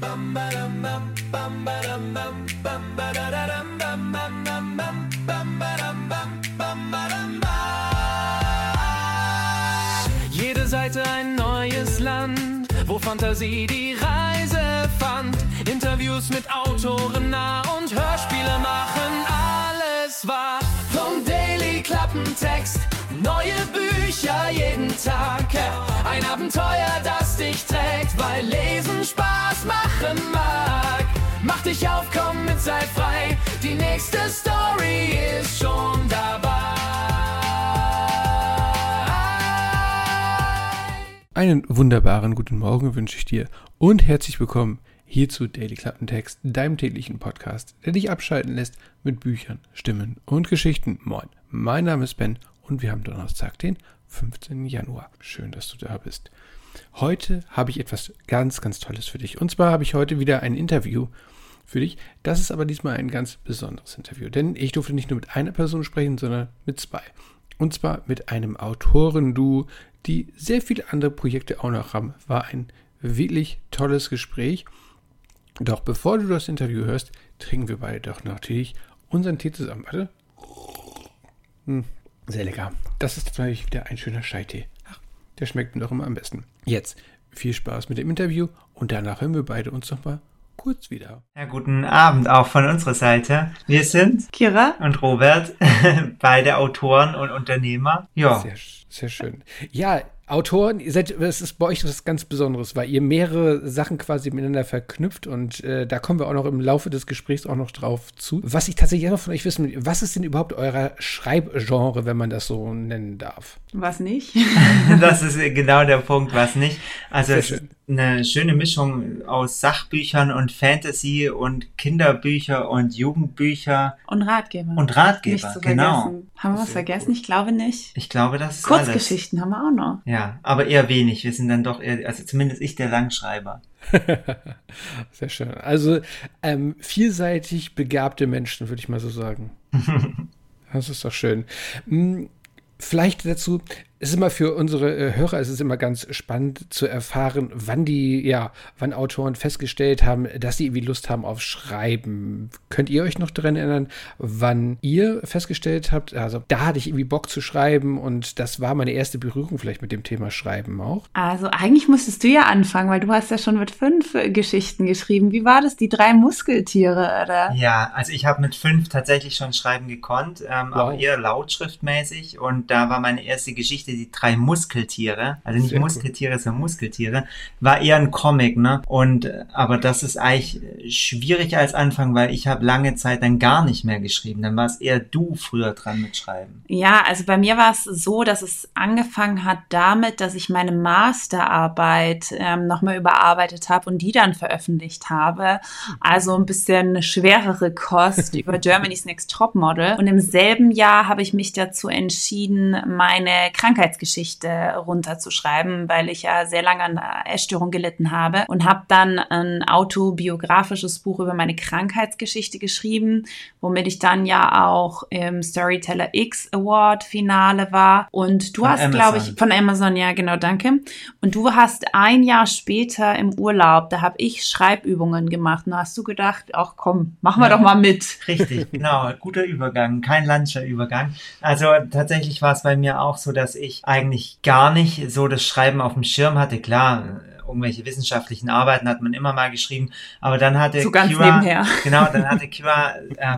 Jede Seite ein neues Land, wo Fantasie die Reise fand. Interviews mit Autoren nah und Hörspiele machen alles wahr. Vom Daily Klappentext, neue Bücher jeden Tag. Ein Abenteuer, das dich trägt, weil Lesen Spaß machen mag. Mach dich auf, komm mit, sei frei, die nächste Story ist schon dabei. Einen wunderbaren guten Morgen wünsche ich dir und herzlich willkommen hier zu Daily Klappentext, deinem täglichen Podcast, der dich abschalten lässt mit Büchern, Stimmen und Geschichten. Moin, mein Name ist Ben und wir haben Donnerstag, den 15. Januar. Schön, dass du da bist. Heute habe ich etwas ganz, ganz Tolles für dich. Und zwar habe ich heute wieder ein Interview für dich. Das ist aber diesmal ein ganz besonderes Interview, denn ich durfte nicht nur mit einer Person sprechen, sondern mit zwei. Und zwar mit einem Autorenduo, die sehr viele andere Projekte auch noch haben. War ein wirklich tolles Gespräch. Doch bevor du das Interview hörst, trinken wir beide doch natürlich unseren Tee zusammen. Warte. Sehr lecker. Das ist natürlich wieder ein schöner Scheitee. Ach, der schmeckt mir doch immer am besten. Jetzt viel Spaß mit dem Interview und danach hören wir beide uns nochmal kurz wieder. Ja, guten Abend auch von unserer Seite. Wir sind Kira und Robert, beide Autoren und Unternehmer. Ja. Sehr, sehr schön. Ja, Autoren, das ist bei euch was ganz Besonderes, weil ihr mehrere Sachen quasi miteinander verknüpft und da kommen wir auch noch im Laufe des Gesprächs auch noch drauf zu. Was ich tatsächlich noch von euch wissen will, was ist denn überhaupt euer Schreibgenre, wenn man das so nennen darf? Was nicht? Das ist genau der Punkt, was nicht. Also es Sehr ist eine schöne Mischung aus Sachbüchern und Fantasy und Kinderbücher und Jugendbücher. Und Ratgeber. Und Ratgeber, Nicht zu genau. vergessen. Haben wir was vergessen? Ich glaube nicht. Ich glaube, das ist alles. Kurzgeschichten haben wir auch noch. Ja, aber eher wenig. Wir sind dann doch eher, also zumindest ich, der Langschreiber. Sehr schön. Also vielseitig begabte Menschen, würde ich mal so sagen. Das ist doch schön. Vielleicht dazu, es ist immer für unsere Hörer, es ist immer ganz spannend zu erfahren, wann Autoren festgestellt haben, dass sie irgendwie Lust haben auf Schreiben. Könnt ihr euch noch daran erinnern, wann ihr festgestellt habt, also da hatte ich irgendwie Bock zu schreiben und das war meine erste Berührung vielleicht mit dem Thema Schreiben auch? Also eigentlich musstest du ja anfangen, weil du hast ja schon mit 5 Geschichten geschrieben. Wie war das, die 3 Muskeltiere, oder? Ja, also ich habe mit 5 tatsächlich schon schreiben gekonnt, aber eher lautschriftmäßig und da war meine erste Geschichte die 3 Muskeltiere, also nicht Muskeltiere, sondern Muskeltiere, war eher ein Comic, ne? Aber das ist eigentlich schwierig als Anfang, weil ich habe lange Zeit dann gar nicht mehr geschrieben. Dann war es eher du früher dran mit Schreiben. Ja, also bei mir war es so, dass es angefangen hat damit, dass ich meine Masterarbeit nochmal überarbeitet habe und die dann veröffentlicht habe. Also ein bisschen schwerere Kost über Germany's Next Topmodel. Und im selben Jahr habe ich mich dazu entschieden, meine Krankheitsgeschichte runterzuschreiben, weil ich ja sehr lange an einer Essstörung gelitten habe und habe dann ein autobiografisches Buch über meine Krankheitsgeschichte geschrieben, womit ich dann ja auch im Storyteller X Award Finale war. Und du hast, glaube ich, von Amazon, ja genau, danke. Und du hast ein Jahr später im Urlaub, da habe ich Schreibübungen gemacht. Und da hast du gedacht, ach komm, machen wir doch mal mit. Richtig, genau, guter Übergang, kein Lancia-Übergang. Also tatsächlich war es bei mir auch so, dass ich eigentlich gar nicht so das Schreiben auf dem Schirm hatte. Klar, irgendwelche wissenschaftlichen Arbeiten hat man immer mal geschrieben, aber dann hatte so ganz nebenher. Genau, dann hatte Kira,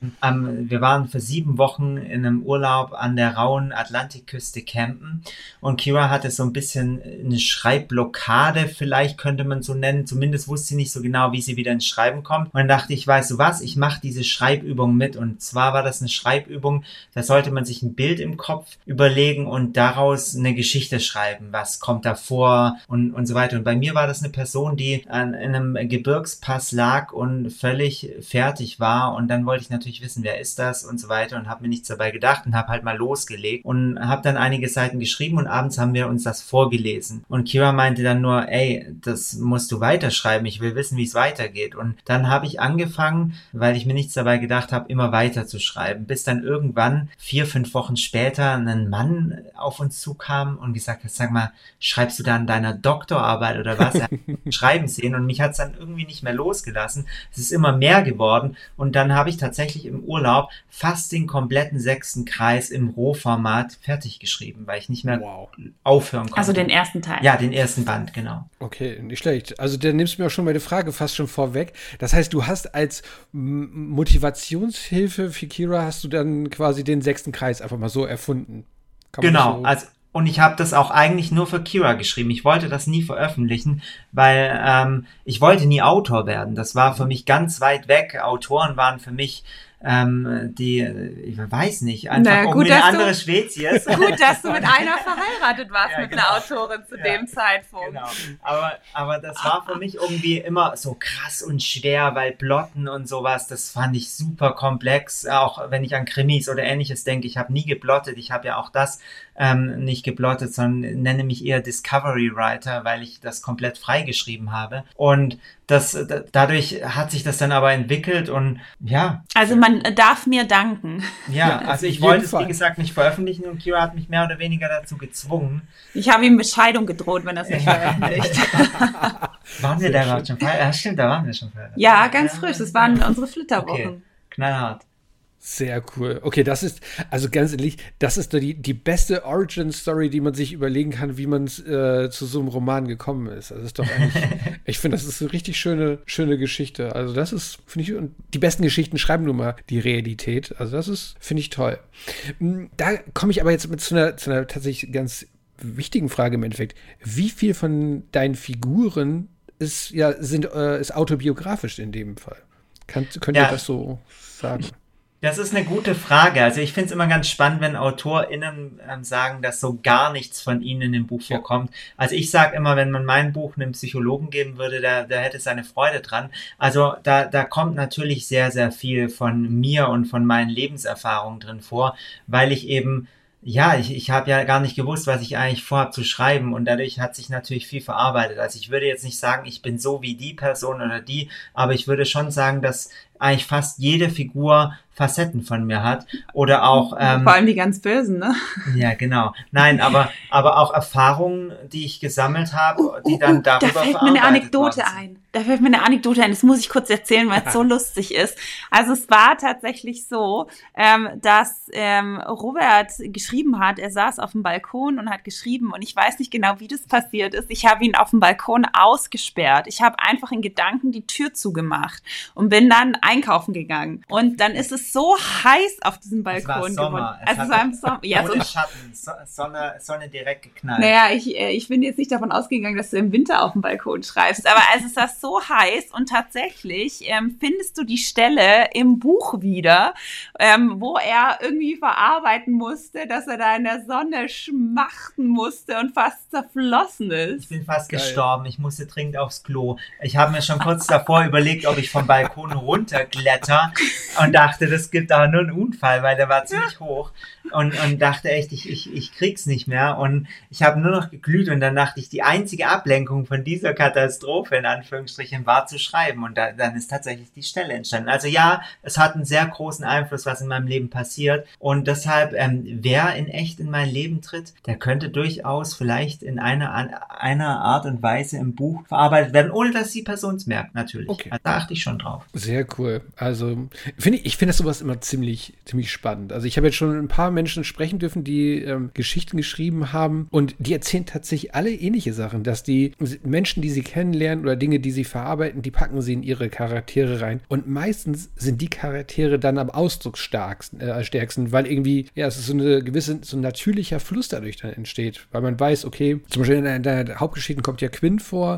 wir waren für 7 Wochen in einem Urlaub an der rauen Atlantikküste campen und Kira hatte so ein bisschen eine Schreibblockade, vielleicht könnte man so nennen, zumindest wusste sie nicht so genau, wie sie wieder ins Schreiben kommt und dann dachte ich, weißt du was, ich mache diese Schreibübung mit und zwar war das eine Schreibübung, da sollte man sich ein Bild im Kopf überlegen und daraus eine Geschichte schreiben, was kommt da vor und so weiter und bei mir war das eine Person, die in einem Gebirgspass lag und völlig fertig war und dann wollte ich natürlich wissen, wer ist das und so weiter und habe mir nichts dabei gedacht und habe halt mal losgelegt und habe dann einige Seiten geschrieben und abends haben wir uns das vorgelesen und Kira meinte dann nur, ey, das musst du weiterschreiben, ich will wissen, wie es weitergeht und dann habe ich angefangen, weil ich mir nichts dabei gedacht habe, immer weiter zu schreiben, bis dann irgendwann 4-5 Wochen später ein Mann auf uns zukam und gesagt hat, sag mal, schreibst du da an deiner Doktorarbeit oder krass, er hat mich schreiben sehen und mich hat es dann irgendwie nicht mehr losgelassen. Es ist immer mehr geworden und dann habe ich tatsächlich im Urlaub fast den kompletten 6. Kreis im Rohformat fertig geschrieben, weil ich nicht mehr aufhören konnte. Also den ersten Teil. Ja, den ersten Band, genau. Okay, nicht schlecht. Also da nimmst du mir auch schon meine Frage fast schon vorweg. Das heißt, du hast als Motivationshilfe für Kira hast du dann quasi den 6. Kreis einfach mal so erfunden. Genau, also und ich habe das auch eigentlich nur für Kira geschrieben. Ich wollte das nie veröffentlichen, weil ich wollte nie Autor werden. Das war für mich ganz weit weg. Autoren waren für mich ich weiß nicht, einfach gut, eine andere Spezies. Gut, dass du mit einer verheiratet warst, mit einer Autorin zu dem Zeitpunkt. Genau, aber das war für mich irgendwie immer so krass und schwer, weil Plotten und sowas, das fand ich super komplex, auch wenn ich an Krimis oder Ähnliches denke. Ich habe nie geplottet, ich habe ja auch das nicht geplottet, sondern nenne mich eher Discovery Writer, weil ich das komplett frei geschrieben habe. Und dadurch hat sich das dann aber entwickelt und ja. Also man darf mir danken. Ja, also ich wollte es, wie gesagt, nicht veröffentlichen und Kira hat mich mehr oder weniger dazu gezwungen. Ich habe ihm mit Scheidung gedroht, wenn er es nicht veröffentlicht. Waren wir da überhaupt schon verheiratet? Ja, stimmt, da waren wir schon verheiratet. Ja, ganz frisch. Das waren unsere Flitterwochen. Okay. Knallhart. Sehr cool. Okay, das ist, also ganz ehrlich, das ist die beste Origin-Story, die man sich überlegen kann, wie man zu so einem Roman gekommen ist. Also das ist doch eigentlich, ich finde, das ist eine richtig schöne Geschichte. Also das ist, finde ich, und die besten Geschichten schreiben nun mal die Realität. Also das ist, finde ich, toll. Da komme ich aber jetzt zu einer tatsächlich ganz wichtigen Frage im Endeffekt. Wie viel von deinen Figuren ist autobiografisch in dem Fall? Könnt ihr das so sagen? Das ist eine gute Frage. Also ich finde es immer ganz spannend, wenn AutorInnen sagen, dass so gar nichts von ihnen in dem Buch vorkommt. Also ich sage immer, wenn man mein Buch einem Psychologen geben würde, der hätte seine Freude dran. Also da kommt natürlich sehr, sehr viel von mir und von meinen Lebenserfahrungen drin vor, weil ich eben ich habe ja gar nicht gewusst, was ich eigentlich vorhabe zu schreiben und dadurch hat sich natürlich viel verarbeitet. Also ich würde jetzt nicht sagen, ich bin so wie die Person oder die, aber ich würde schon sagen, dass eigentlich fast jede Figur Facetten von mir hat oder auch vor allem die ganz Bösen, ne? Ja, genau. Nein, aber auch Erfahrungen, die ich gesammelt habe, die dann darüber Da fällt mir eine Anekdote ein. Das muss ich kurz erzählen, weil es so lustig ist. Also es war tatsächlich so, dass Robert geschrieben hat, er saß auf dem Balkon und hat geschrieben und ich weiß nicht genau, wie das passiert ist. Ich habe ihn auf dem Balkon ausgesperrt. Ich habe einfach in Gedanken die Tür zugemacht und bin dann einkaufen gegangen. Und dann ist es so heiß auf diesem Balkon geworden. Es war im Sommer. Ja, ohne Schatten, Sonne direkt geknallt. Naja, ich bin jetzt nicht davon ausgegangen, dass du im Winter auf dem Balkon schreibst, aber es ist das so heiß und tatsächlich findest du die Stelle im Buch wieder, wo er irgendwie verarbeiten musste, dass er da in der Sonne schmachten musste und fast zerflossen ist. Ich bin fast gestorben, ich musste dringend aufs Klo. Ich habe mir schon kurz davor überlegt, ob ich vom Balkon runterkletter und dachte, das gibt aber nur einen Unfall, weil der war ziemlich hoch und dachte echt, ich krieg's nicht mehr und ich habe nur noch geglüht und dann dachte ich, die einzige Ablenkung von dieser Katastrophe in Anführungsstrichen war zu schreiben und dann ist tatsächlich die Stelle entstanden. Also ja, es hat einen sehr großen Einfluss, was in meinem Leben passiert und deshalb, wer in echt in mein Leben tritt, der könnte durchaus vielleicht in einer Art und Weise im Buch verarbeitet werden, ohne dass die Person es merkt, natürlich. Okay. Also da achte ich schon drauf. Sehr cool. Also ich finde das sowas immer ziemlich spannend. Also ich habe jetzt schon ein paar Menschen sprechen dürfen, die Geschichten geschrieben haben und die erzählen tatsächlich alle ähnliche Sachen, dass die Menschen, die sie kennenlernen oder Dinge, die sie verarbeiten, die packen sie in ihre Charaktere rein und meistens sind die Charaktere dann am ausdrucksstärksten, weil irgendwie, es ist so ein natürlicher Fluss dadurch dann entsteht, weil man weiß, okay, zum Beispiel in der Hauptgeschichte kommt ja Quinn vor,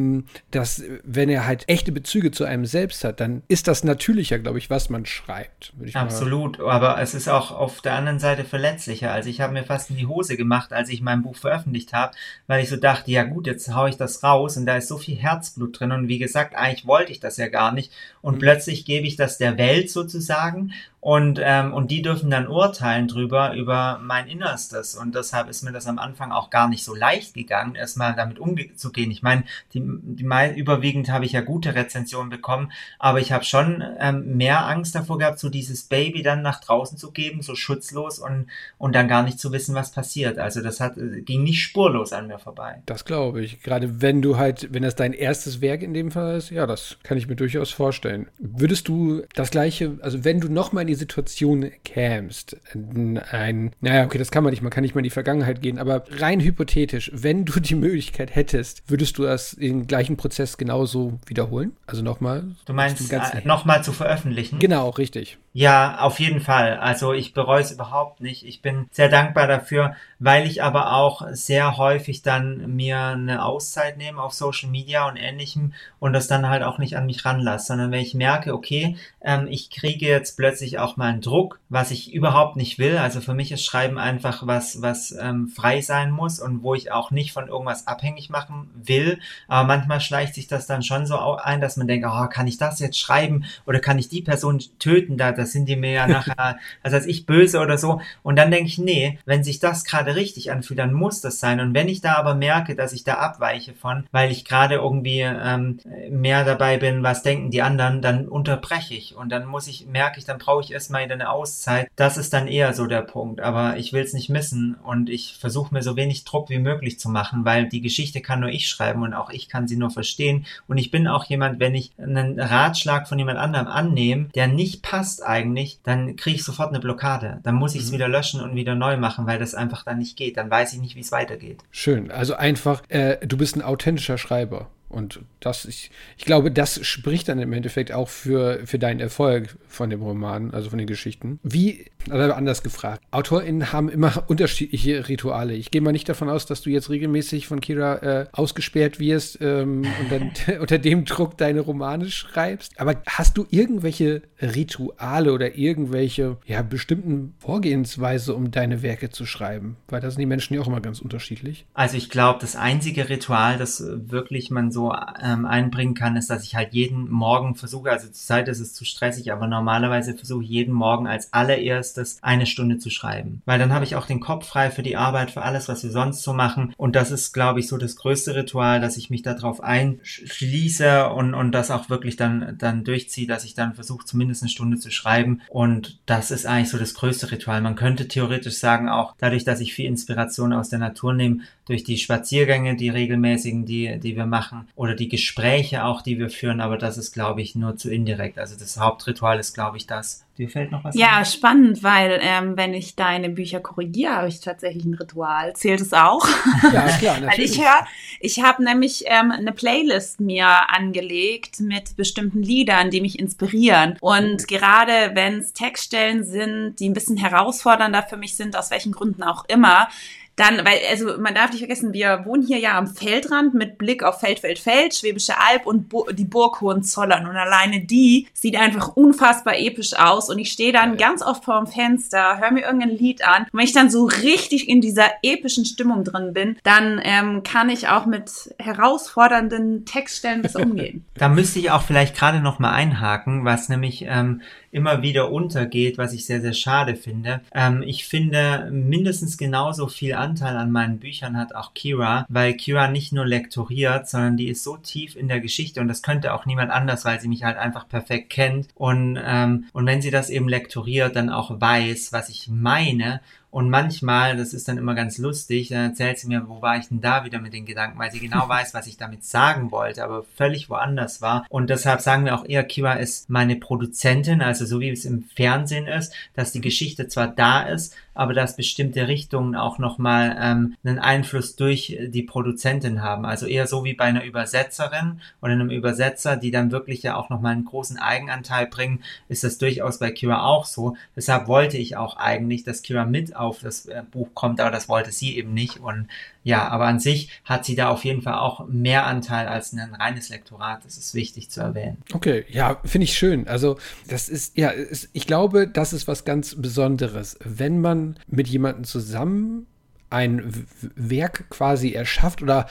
dass wenn er halt echte Bezüge zu einem selbst hat, dann ist das natürlicher, glaube ich, was man schreibt. Absolut, aber es ist auch auf der anderen Seite verletzlicher. Also ich habe mir fast in die Hose gemacht, als ich mein Buch veröffentlicht habe, weil ich so dachte, ja gut, jetzt haue ich das raus und da ist so viel Herzblut drin und wie gesagt, eigentlich wollte ich das ja gar nicht und plötzlich gebe ich das der Welt sozusagen und die dürfen dann urteilen über mein Innerstes und deshalb ist mir das am Anfang auch gar nicht so leicht gegangen, erstmal damit umzugehen. Ich meine, überwiegend habe ich ja gute Rezensionen bekommen, aber ich habe schon schon mehr Angst davor gehabt, so dieses Baby dann nach draußen zu geben, so schutzlos und dann gar nicht zu wissen, was passiert. Also das ging nicht spurlos an mir vorbei. Das glaube ich. Gerade wenn das dein erstes Werk in dem Fall ist, ja, das kann ich mir durchaus vorstellen. Würdest du das Gleiche, also wenn du nochmal in die Situation kämst, okay, das kann man nicht in die Vergangenheit gehen, aber rein hypothetisch, wenn du die Möglichkeit hättest, würdest du den gleichen Prozess genauso wiederholen? Also nochmal? Du meinst, nochmal zu veröffentlichen? Genau, richtig. Ja, auf jeden Fall. Also ich bereue es überhaupt nicht. Ich bin sehr dankbar dafür, weil ich aber auch sehr häufig dann mir eine Auszeit nehme auf Social Media und Ähnlichem und das dann halt auch nicht an mich ranlasse, sondern wenn ich merke, okay, ich kriege jetzt plötzlich auch mal einen Druck, was ich überhaupt nicht will. Also für mich ist Schreiben einfach was frei sein muss und wo ich auch nicht von irgendwas abhängig machen will. Aber manchmal schleicht sich das dann schon so ein, dass man denkt, kann ich das jetzt schreiben oder kann ich die Person töten? Da sind die mir ja nachher, also als ich böse oder so. Und dann denke ich, nee, wenn sich das gerade richtig anfühlt, dann muss das sein. Und wenn ich da aber merke, dass ich da abweiche weil ich gerade irgendwie mehr dabei bin, was denken die anderen, dann unterbreche ich. Und dann dann brauche ich erstmal wieder eine Auszeit. Das ist dann eher so der Punkt. Aber ich will es nicht missen und ich versuche mir so wenig Druck wie möglich zu machen, weil die Geschichte kann nur ich schreiben und auch ich kann sie nur verstehen. Und ich bin auch jemand, wenn ich einen Ratschlag von jemand anderem annehme, der nicht passt eigentlich, dann kriege ich sofort eine Blockade. Dann muss ich es wieder löschen und wieder neu machen, weil das einfach dann nicht geht. Dann weiß ich nicht, wie es weitergeht. Schön. Also einfach, du bist ein authentischer Schreiber. Und ich glaube, das spricht dann im Endeffekt auch für deinen Erfolg von dem Roman, also von den Geschichten. Anders gefragt, AutorInnen haben immer unterschiedliche Rituale. Ich gehe mal nicht davon aus, dass du jetzt regelmäßig von Kira ausgesperrt wirst und dann unter dem Druck deine Romane schreibst. Aber hast du irgendwelche Rituale oder irgendwelche bestimmten Vorgehensweise, um deine Werke zu schreiben? Weil da sind die Menschen ja auch immer ganz unterschiedlich. Also ich glaube, das einzige Ritual, das wirklich man so einbringen kann, ist, dass ich halt jeden Morgen versuche, also zurzeit ist es zu stressig, aber normalerweise versuche ich jeden Morgen als allererstes 1 Stunde zu schreiben. Weil dann habe ich auch den Kopf frei für die Arbeit, für alles, was wir sonst so machen. Und das ist, glaube ich, so das größte Ritual, dass ich mich darauf einschließe und das auch wirklich dann durchziehe, dass ich dann versuche, zumindest 1 Stunde zu schreiben. Und das ist eigentlich so das größte Ritual. Man könnte theoretisch sagen, auch dadurch, dass ich viel Inspiration aus der Natur nehme, durch die Spaziergänge, die regelmäßigen, die wir machen, oder die Gespräche auch, die wir führen, aber das ist, glaube ich, nur zu indirekt. Also das Hauptritual ist, glaube ich, das. Dir fällt noch was Ja, ein? spannend, weil wenn ich deine Bücher korrigiere, habe ich tatsächlich ein Ritual. Zählt es auch? Ja, klar, natürlich. Weil ich habe nämlich eine Playlist mir angelegt mit bestimmten Liedern, die mich inspirieren. Und gerade wenn es Textstellen sind, die ein bisschen herausfordernder für mich sind, aus welchen Gründen auch immer, also man darf nicht vergessen, wir wohnen hier ja am Feldrand mit Blick auf Feld, Schwäbische Alb und die Burg Hohenzollern. Und alleine die sieht einfach unfassbar episch aus. Und ich stehe dann ganz oft vor dem Fenster, höre mir irgendein Lied an. Und wenn ich dann so richtig in dieser epischen Stimmung drin bin, dann kann ich auch mit herausfordernden Textstellen besser umgehen. Da müsste ich auch vielleicht gerade noch mal einhaken, was nämlich immer wieder untergeht, was ich sehr, sehr schade finde. Ich finde, mindestens genauso viel Anteil an meinen Büchern hat auch Kira, weil Kira nicht nur lektoriert, sondern die ist so tief in der Geschichte und das könnte auch niemand anders, weil sie mich halt einfach perfekt kennt und wenn sie das eben lektoriert, dann auch weiß, was ich meine. Und manchmal, das ist dann immer ganz lustig, dann erzählt sie mir, wo war ich denn da wieder mit den Gedanken, weil sie genau weiß, was ich damit sagen wollte, aber völlig woanders war. Und deshalb sagen wir auch eher, Kira ist meine Produzentin, also so wie es im Fernsehen ist, dass die Geschichte zwar da ist, aber dass bestimmte Richtungen auch nochmal einen Einfluss durch die Produzentin haben. Also eher so wie bei einer Übersetzerin oder einem Übersetzer, die dann wirklich ja auch nochmal einen großen Eigenanteil bringen, ist das durchaus bei Kira auch so. Deshalb wollte ich auch eigentlich, dass Kira mit auf das Buch kommt, aber das wollte sie eben nicht. Und ja, aber an sich hat sie da auf jeden Fall auch mehr Anteil als ein reines Lektorat. Das ist wichtig zu erwähnen. Okay, ja, finde ich schön. Also das ist, ich glaube, das ist was ganz Besonderes, wenn man mit jemandem zusammen ein Werk quasi erschafft oder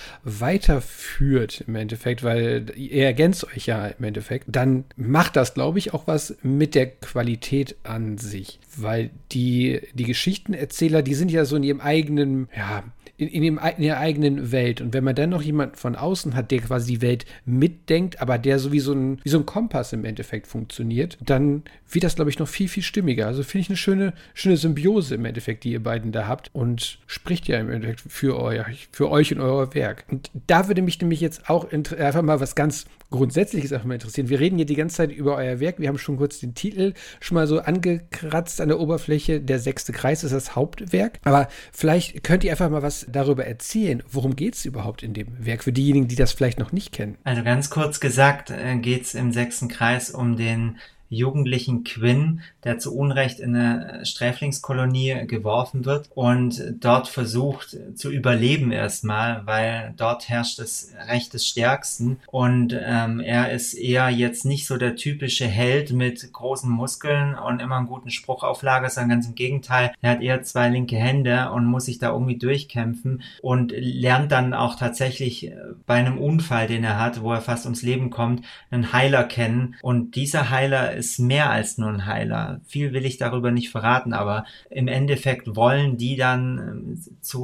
weiterführt im Endeffekt, weil ihr ergänzt euch ja im Endeffekt, dann macht das, glaube ich, auch was mit der Qualität an sich, weil die Geschichtenerzähler, die sind ja so in ihrem eigenen, in der eigenen Welt. Und wenn man dann noch jemanden von außen hat, der quasi die Welt mitdenkt, aber der so wie so ein Kompass im Endeffekt funktioniert, dann wird das, glaube ich, noch viel, viel stimmiger. Also finde ich eine schöne Symbiose im Endeffekt, die ihr beiden da habt und spricht ja im Endeffekt für euch und euer Werk. Und da würde mich nämlich jetzt auch einfach mal was ganz Grundsätzliches einfach mal interessieren. Wir reden hier die ganze Zeit über euer Werk. Wir haben schon kurz den Titel schon mal so angekratzt an der Oberfläche. Der 6. Kreis ist das Hauptwerk. Aber vielleicht könnt ihr einfach mal was darüber erzählen. Worum geht es überhaupt in dem Werk? Für diejenigen, die das vielleicht noch nicht kennen. Also ganz kurz gesagt geht es im 6. Kreis um den jugendlichen Quinn, der zu Unrecht in eine Sträflingskolonie geworfen wird und dort versucht zu überleben erstmal, weil dort herrscht das Recht des Stärksten und er ist eher jetzt nicht so der typische Held mit großen Muskeln und immer einen guten Spruch auf Lager, sondern ganz im Gegenteil, er hat eher 2 linke Hände und muss sich da irgendwie durchkämpfen und lernt dann auch tatsächlich bei einem Unfall, den er hat, wo er fast ums Leben kommt, einen Heiler kennen und dieser Heiler ist mehr als nur ein Heiler. Viel will ich darüber nicht verraten, aber im Endeffekt wollen die dann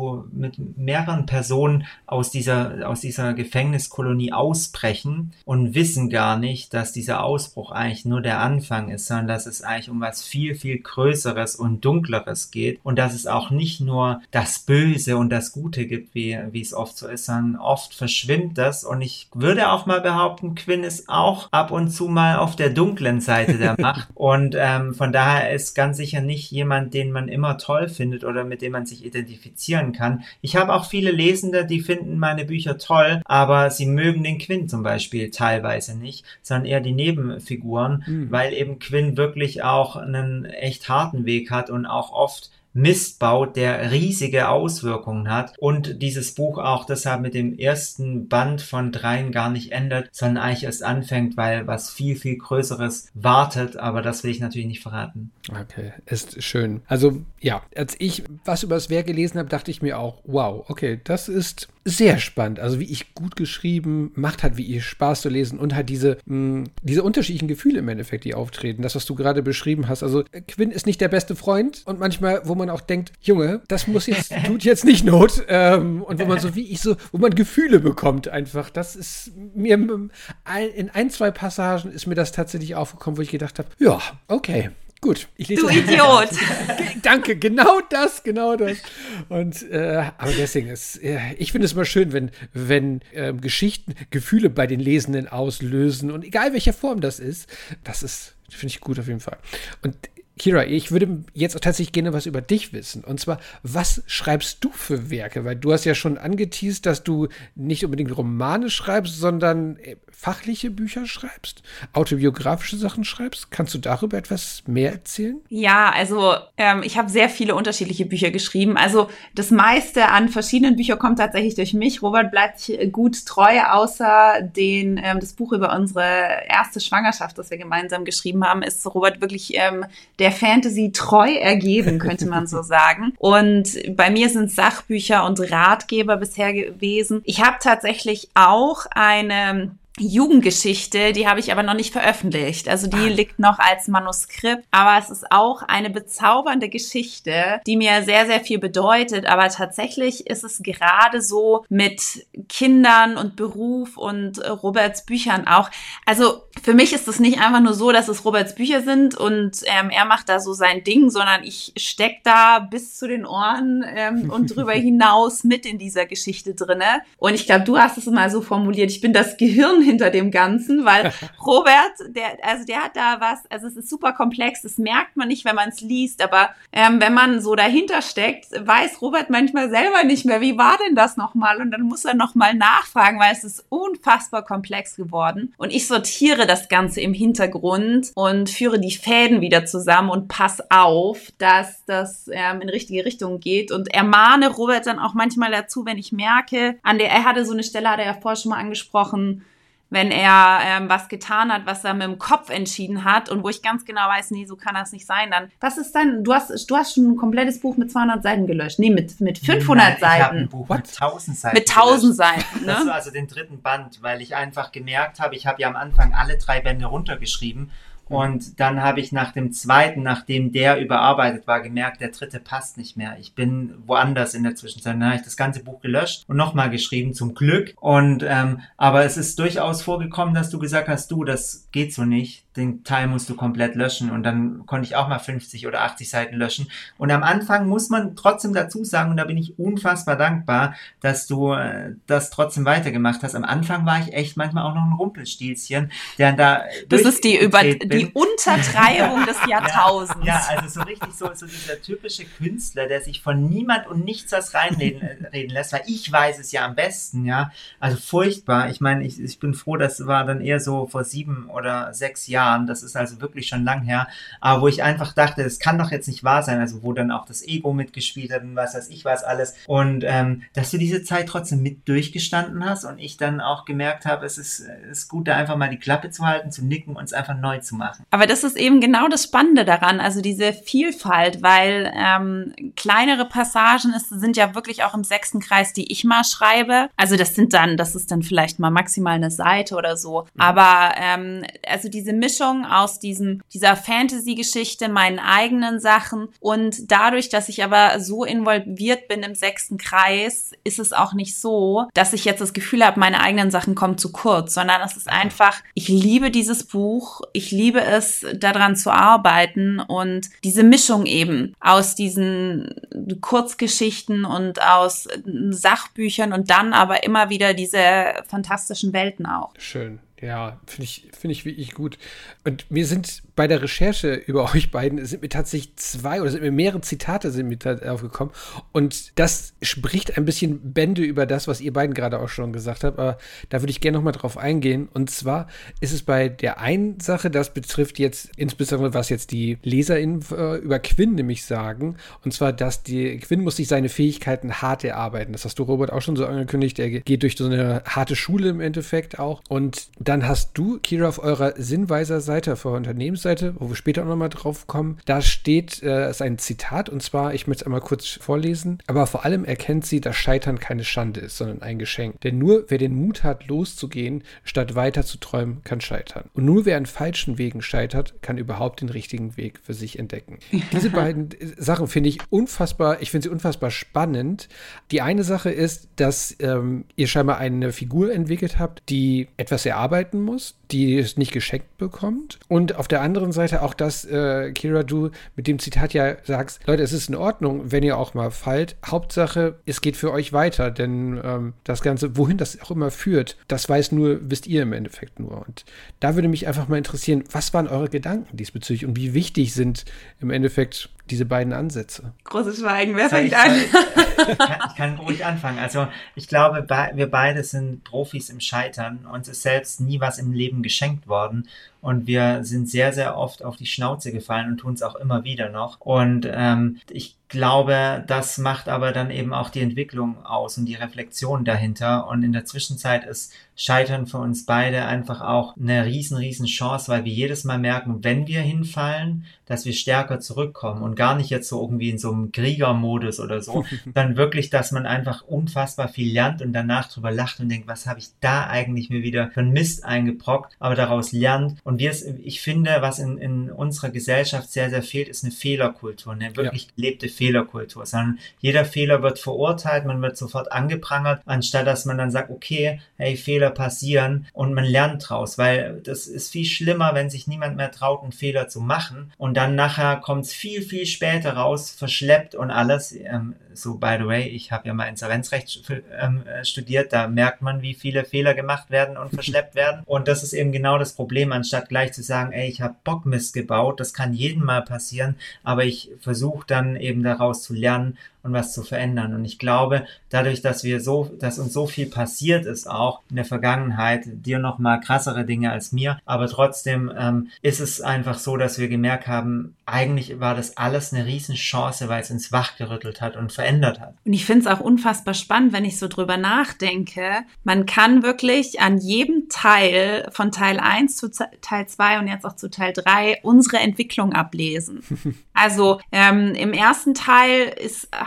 mit mehreren Personen aus dieser Gefängniskolonie ausbrechen und wissen gar nicht, dass dieser Ausbruch eigentlich nur der Anfang ist, sondern dass es eigentlich um was viel, viel Größeres und Dunkleres geht und dass es auch nicht nur das Böse und das Gute gibt, wie es oft so ist, sondern oft verschwimmt das und ich würde auch mal behaupten, Quinn ist auch ab und zu mal auf der dunklen Seite der Macht und von daher ist ganz sicher nicht jemand, den man immer toll findet oder mit dem man sich identifizieren kann. Ich habe auch viele Lesende, die finden meine Bücher toll, aber sie mögen den Quinn zum Beispiel teilweise nicht, sondern eher die Nebenfiguren, weil eben Quinn wirklich auch einen echt harten Weg hat und auch oft Mist baut, der riesige Auswirkungen hat und dieses Buch auch deshalb mit dem ersten Band von 3 gar nicht endet, sondern eigentlich erst anfängt, weil was viel, viel Größeres wartet, aber das will ich natürlich nicht verraten. Okay, ist schön. Also ja, als ich was über das Werk gelesen habe, dachte ich mir auch, wow, okay, das ist sehr spannend. Also wie ich gut geschrieben, macht halt wie ihr Spaß zu lesen und halt diese unterschiedlichen Gefühle im Endeffekt, die auftreten. Das, was du gerade beschrieben hast. Also Quinn ist nicht der beste Freund und manchmal, wo man auch denkt, Junge, das tut jetzt nicht Not. Und wo man wo man Gefühle bekommt einfach. Das ist mir in 1-2 Passagen ist mir das tatsächlich aufgekommen, wo ich gedacht habe, ja, okay. Gut, ich lese. Du Idiot! Danke, genau das. Und aber deswegen ich finde es immer schön, wenn Geschichten Gefühle bei den Lesenden auslösen und egal welcher Form das ist, finde ich gut auf jeden Fall. Und Kira, ich würde jetzt auch tatsächlich gerne was über dich wissen. Und zwar, was schreibst du für Werke? Weil du hast ja schon angeteast, dass du nicht unbedingt Romane schreibst, sondern fachliche Bücher schreibst, autobiografische Sachen schreibst. Kannst du darüber etwas mehr erzählen? Ja, also ich habe sehr viele unterschiedliche Bücher geschrieben. Also das meiste an verschiedenen Büchern kommt tatsächlich durch mich. Robert bleibt gut treu, außer das Buch über unsere erste Schwangerschaft, das wir gemeinsam geschrieben haben, ist Robert wirklich der Fantasy treu ergeben, könnte man so sagen. Und bei mir sind Sachbücher und Ratgeber bisher gewesen. Ich habe tatsächlich auch eine Jugendgeschichte, die habe ich aber noch nicht veröffentlicht. Also die liegt noch als Manuskript, aber es ist auch eine bezaubernde Geschichte, die mir sehr, sehr viel bedeutet. Aber tatsächlich ist es gerade so mit Kindern und Beruf und Roberts Büchern auch. Also für mich ist es nicht einfach nur so, dass es Roberts Bücher sind und er macht da so sein Ding, sondern ich stecke da bis zu den Ohren und drüber hinaus mit in dieser Geschichte drinne. Und ich glaube, du hast es mal so formuliert, ich bin das Gehirn hinter dem Ganzen, weil Robert, der hat da was, also es ist super komplex, das merkt man nicht, wenn man es liest, aber wenn man so dahinter steckt, weiß Robert manchmal selber nicht mehr, wie war denn das nochmal? Und dann muss er nochmal nachfragen, weil es ist unfassbar komplex geworden. Und ich sortiere das Ganze im Hintergrund und führe die Fäden wieder zusammen und pass auf, dass das in richtige Richtung geht und ermahne Robert dann auch manchmal dazu, wenn ich merke, er hatte so eine Stelle, hat er ja vorher schon mal angesprochen, wenn er was getan hat, was er mit dem Kopf entschieden hat und wo ich ganz genau weiß, nee, so kann das nicht sein, dann, was ist dann, du hast schon ein komplettes Buch mit 200 Seiten gelöscht. Nee, mit 500 Seiten. Ich habe ein Buch mit 1000 Seiten Mit 1000 Seiten, ne? Das war also den 3. Band, weil ich einfach gemerkt habe, ich habe ja am Anfang alle 3 Bände runtergeschrieben Und dann habe ich nach dem zweiten, nachdem der überarbeitet war, gemerkt, der dritte passt nicht mehr. Ich bin woanders in der Zwischenzeit. Dann habe ich das ganze Buch gelöscht und nochmal geschrieben, zum Glück. Und aber es ist durchaus vorgekommen, dass du gesagt hast, das geht so nicht. Den Teil musst du komplett löschen. Und dann konnte ich auch mal 50 oder 80 Seiten löschen. Und am Anfang muss man trotzdem dazu sagen, und da bin ich unfassbar dankbar, dass du das trotzdem weitergemacht hast. Am Anfang war ich echt manchmal auch noch ein Rumpelstilzchen, der da... Das ist die Untertreibung des Jahrtausends. Ja, also so richtig so dieser typische Künstler, der sich von niemand und nichts was reden lässt, weil ich weiß es ja am besten, ja. Also furchtbar. Ich meine, ich bin froh, das war dann eher so vor 7 oder 6 Jahren. Das ist also wirklich schon lang her. Aber wo ich einfach dachte, das kann doch jetzt nicht wahr sein. Also wo dann auch das Ego mitgespielt hat und was weiß ich was alles. Und dass du diese Zeit trotzdem mit durchgestanden hast und ich dann auch gemerkt habe, es ist gut, da einfach mal die Klappe zu halten, zu nicken und es einfach neu zu machen. Aber das ist eben genau das Spannende daran, also diese Vielfalt, weil kleinere Passagen sind ja wirklich auch im 6. Kreis, die ich mal schreibe. Also das ist dann vielleicht mal maximal eine Seite oder so. Aber also diese Mischung aus dieser Fantasy-Geschichte, meinen eigenen Sachen und dadurch, dass ich aber so involviert bin im 6. Kreis, ist es auch nicht so, dass ich jetzt das Gefühl habe, meine eigenen Sachen kommen zu kurz, sondern es ist einfach, ich liebe dieses Buch, ich liebe es, daran zu arbeiten und diese Mischung eben aus diesen Kurzgeschichten und aus Sachbüchern und dann aber immer wieder diese fantastischen Welten auch. Schön. Ja, finde ich wirklich gut. Und mir sind bei der Recherche über euch beiden, sind mir tatsächlich mehrere Zitate sind mir aufgekommen. Und das spricht ein bisschen Bände über das, was ihr beiden gerade auch schon gesagt habt. Aber da würde ich gerne nochmal drauf eingehen. Und zwar ist es bei der einen Sache, das betrifft jetzt insbesondere, was jetzt die LeserInnen über Quinn nämlich sagen. Und zwar, dass Quinn muss sich seine Fähigkeiten hart erarbeiten. Das hast du, Robert, auch schon so angekündigt. Er geht durch so eine harte Schule im Endeffekt auch. Und dann hast du, Kira, auf eurer Sinnweiser-Seite, auf eurer Unternehmensseite, wo wir später auch nochmal drauf kommen, da steht ist ein Zitat, und zwar, ich möchte es einmal kurz vorlesen, aber vor allem erkennt sie, dass Scheitern keine Schande ist, sondern ein Geschenk. Denn nur wer den Mut hat, loszugehen, statt weiter zu träumen, kann scheitern. Und nur wer an falschen Wegen scheitert, kann überhaupt den richtigen Weg für sich entdecken. Diese beiden Sachen finde ich sie unfassbar spannend. Die eine Sache ist, dass ihr scheinbar eine Figur entwickelt habt, die etwas erarbeiten muss, die es nicht geschenkt bekommt. Und auf der anderen Seite auch, dass, Kira, du mit dem Zitat ja sagst, Leute, es ist in Ordnung, wenn ihr auch mal fallt. Hauptsache, es geht für euch weiter, denn das Ganze, wohin das auch immer führt, das wisst ihr im Endeffekt nur. Und da würde mich einfach mal interessieren, was waren eure Gedanken diesbezüglich und wie wichtig sind im Endeffekt diese beiden Ansätze? Großes Schweigen, wer fängt an? Ich kann ruhig anfangen. Also ich glaube, wir beide sind Profis im Scheitern. Uns ist selbst nie was im Leben geschenkt worden. Und wir sind sehr, sehr oft auf die Schnauze gefallen und tun es auch immer wieder noch. Und ich glaube, das macht aber dann eben auch die Entwicklung aus und die Reflexion dahinter. Und in der Zwischenzeit ist Scheitern für uns beide einfach auch eine riesen Chance, weil wir jedes Mal merken, wenn wir hinfallen, dass wir stärker zurückkommen und gar nicht jetzt so irgendwie in so einem Kriegermodus oder so, dann wirklich, dass man einfach unfassbar viel lernt und danach drüber lacht und denkt, was habe ich da eigentlich mir wieder für einen Mist eingebrockt, aber daraus lernt. Und ich finde, was in unserer Gesellschaft sehr, sehr fehlt, ist eine Fehlerkultur, eine wirklich gelebte Fehlerkultur, sondern jeder Fehler wird verurteilt, man wird sofort angeprangert, anstatt dass man dann sagt, okay, hey, Fehler passieren und man lernt draus, weil das ist viel schlimmer, wenn sich niemand mehr traut, einen Fehler zu machen und dann nachher kommt es viel, viel später raus, verschleppt und alles. So, by the way, ich habe ja mal Insolvenzrecht studiert, da merkt man, wie viele Fehler gemacht werden und verschleppt werden. Und das ist eben genau das Problem, anstatt gleich zu sagen, ey, ich habe Bockmist gebaut, das kann jedem mal passieren, aber ich versuche dann eben daraus zu lernen und was zu verändern. Und ich glaube, dadurch, dass uns so viel passiert ist auch in der Vergangenheit, dir noch mal krassere Dinge als mir, aber trotzdem ist es einfach so, dass wir gemerkt haben, eigentlich war das alles eine riesen Chance, weil es uns wachgerüttelt hat und verändert hat. Und ich finde es auch unfassbar spannend, wenn ich so drüber nachdenke. Man kann wirklich an jedem Teil von Teil 1 zu Teil 2 und jetzt auch zu Teil 3 unsere Entwicklung ablesen. Also im ersten Teil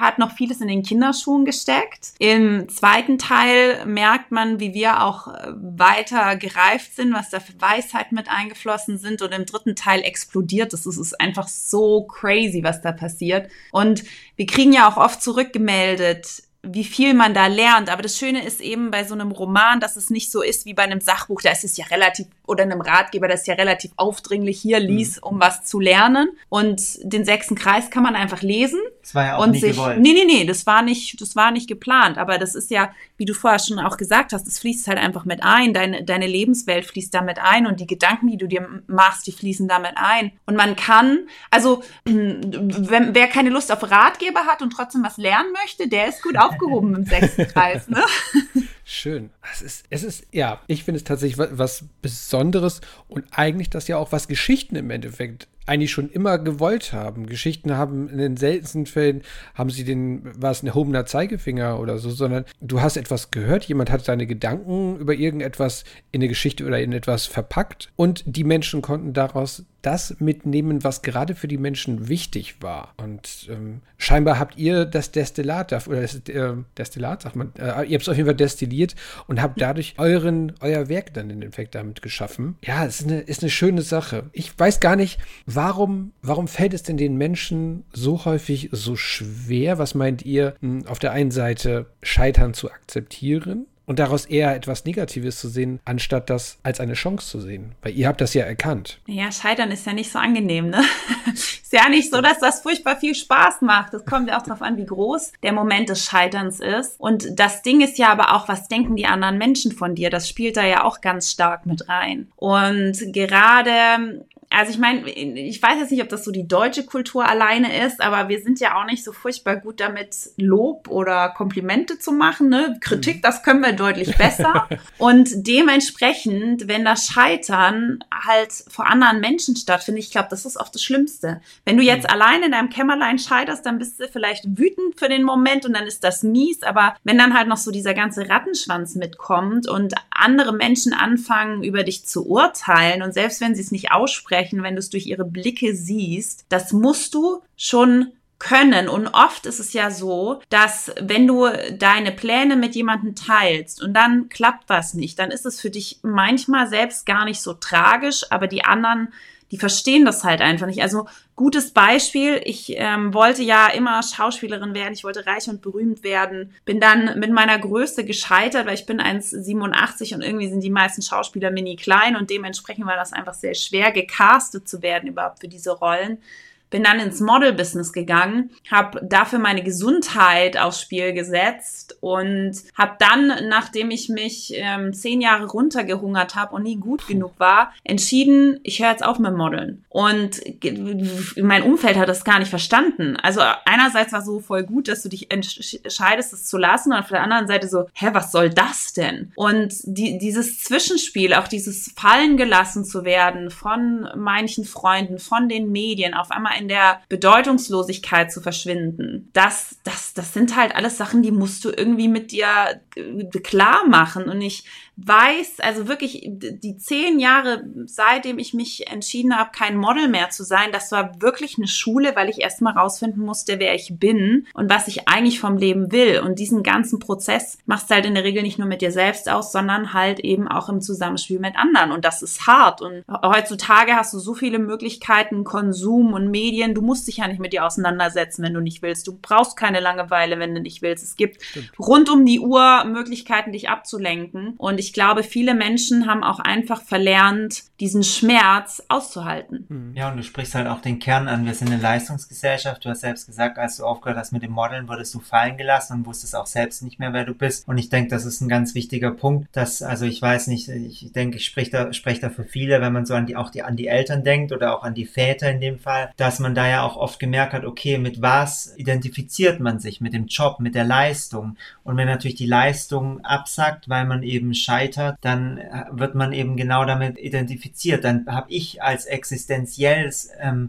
hat noch vieles in den Kinderschuhen gesteckt. Im zweiten Teil merkt man, wie wir auch weiter gereift sind, was da für Weisheit mit eingeflossen sind. Und im dritten Teil explodiert es. Es ist einfach so crazy, was da passiert. Und wir kriegen ja auch oft zurückgemeldet, wie viel man da lernt. Aber das Schöne ist eben bei so einem Roman, dass es nicht so ist wie bei einem Sachbuch. Da ist es ja relativ, oder einem Ratgeber, das ist ja relativ aufdringlich. Hier, lies, um was zu lernen. Und den 6. Kreis kann man einfach lesen. Das war ja auch nicht gewollt. Nee, das war nicht geplant. Aber das ist ja, wie du vorher schon auch gesagt hast, das fließt halt einfach mit ein. Deine Lebenswelt fließt damit ein und die Gedanken, die du dir machst, die fließen damit ein. Und man kann, also, wer keine Lust auf Ratgeber hat und trotzdem was lernen möchte, der ist gut aufgehoben im 6. Kreis, ne? Schön. Es ist, ja, ich finde es tatsächlich was Besonderes und eigentlich das ja auch, was Geschichten im Endeffekt eigentlich schon immer gewollt haben. Geschichten haben in den seltensten Fällen, war es ein erhobener Zeigefinger oder so, sondern du hast etwas gehört, jemand hat seine Gedanken über irgendetwas in eine Geschichte oder in etwas verpackt und die Menschen konnten daraus das mitnehmen, was gerade für die Menschen wichtig war. Und scheinbar habt ihr das Destillat, oder Destillat, sagt man, ihr habt es auf jeden Fall destilliert und habt dadurch euer Werk dann im Endeffekt damit geschaffen. Ja, es ist eine schöne Sache. Ich weiß gar nicht, warum fällt es denn den Menschen so häufig so schwer, was meint ihr, auf der einen Seite Scheitern zu akzeptieren und daraus eher etwas Negatives zu sehen, anstatt das als eine Chance zu sehen? Weil ihr habt das ja erkannt. Ja, Scheitern ist ja nicht so angenehm, ne? Ist ja nicht so, dass das furchtbar viel Spaß macht. Es kommt ja auch darauf an, wie groß der Moment des Scheiterns ist. Und das Ding ist ja aber auch, was denken die anderen Menschen von dir? Das spielt da ja auch ganz stark mit rein. Und gerade, also ich meine, ich weiß jetzt nicht, ob das so die deutsche Kultur alleine ist, aber wir sind ja auch nicht so furchtbar gut damit, Lob oder Komplimente zu machen, ne? Kritik, das können wir deutlich besser. Und dementsprechend, wenn das Scheitern halt vor anderen Menschen stattfindet, ich glaube, das ist oft das Schlimmste. Wenn du jetzt allein in deinem Kämmerlein scheiterst, dann bist du vielleicht wütend für den Moment und dann ist das mies, aber wenn dann halt noch so dieser ganze Rattenschwanz mitkommt und andere Menschen anfangen, über dich zu urteilen und selbst wenn sie es nicht aussprechen, wenn du es durch ihre Blicke siehst, das musst du schon können. Und oft ist es ja so, dass wenn du deine Pläne mit jemandem teilst und dann klappt was nicht, dann ist es für dich manchmal selbst gar nicht so tragisch, aber die anderen, die verstehen das halt einfach nicht. Also gutes Beispiel, ich wollte ja immer Schauspielerin werden, ich wollte reich und berühmt werden, bin dann mit meiner Größe gescheitert, weil ich bin 1,87 und irgendwie sind die meisten Schauspieler mini klein und dementsprechend war das einfach sehr schwer, gecastet zu werden überhaupt für diese Rollen. Bin dann ins Model-Business gegangen, habe dafür meine Gesundheit aufs Spiel gesetzt und habe dann, nachdem ich mich 10 Jahre runtergehungert habe und nie gut genug war, entschieden, ich höre jetzt auf mit Modeln. Und mein Umfeld hat das gar nicht verstanden. Also einerseits war so voll gut, dass du dich entscheidest, es zu lassen, und auf der anderen Seite so, was soll das denn? Und dieses Zwischenspiel, auch dieses Fallen gelassen zu werden von manchen Freunden, von den Medien, auf einmal in der Bedeutungslosigkeit zu verschwinden. Das sind halt alles Sachen, die musst du irgendwie mit dir klar machen. Und ich weiß, also wirklich die 10 Jahre, seitdem ich mich entschieden habe, kein Model mehr zu sein, das war wirklich eine Schule, weil ich erstmal rausfinden musste, wer ich bin und was ich eigentlich vom Leben will. Und diesen ganzen Prozess machst du halt in der Regel nicht nur mit dir selbst aus, sondern halt eben auch im Zusammenspiel mit anderen. Und das ist hart. Und heutzutage hast du so viele Möglichkeiten, Konsum und Medien. Du musst dich ja nicht mit dir auseinandersetzen, wenn du nicht willst. Du brauchst keine Langeweile, wenn du nicht willst. Es gibt rund um die Uhr Möglichkeiten, dich abzulenken. Und ich glaube, viele Menschen haben auch einfach verlernt, diesen Schmerz auszuhalten. Ja, und du sprichst halt auch den Kern an. Wir sind eine Leistungsgesellschaft. Du hast selbst gesagt, als du aufgehört hast mit dem Modeln, wurdest du fallen gelassen und wusstest auch selbst nicht mehr, wer du bist. Und ich denke, das ist ein ganz wichtiger Punkt, dass, also ich weiß nicht, ich denke, ich spreche da für viele, wenn man so an die Eltern denkt oder auch an die Väter in dem Fall, dass man da ja auch oft gemerkt hat, okay, mit was identifiziert man sich? Mit dem Job, mit der Leistung. Und wenn natürlich die Leistung absackt, weil man eben scheitert, dann wird man eben genau damit identifiziert. Dann habe ich als existenziellen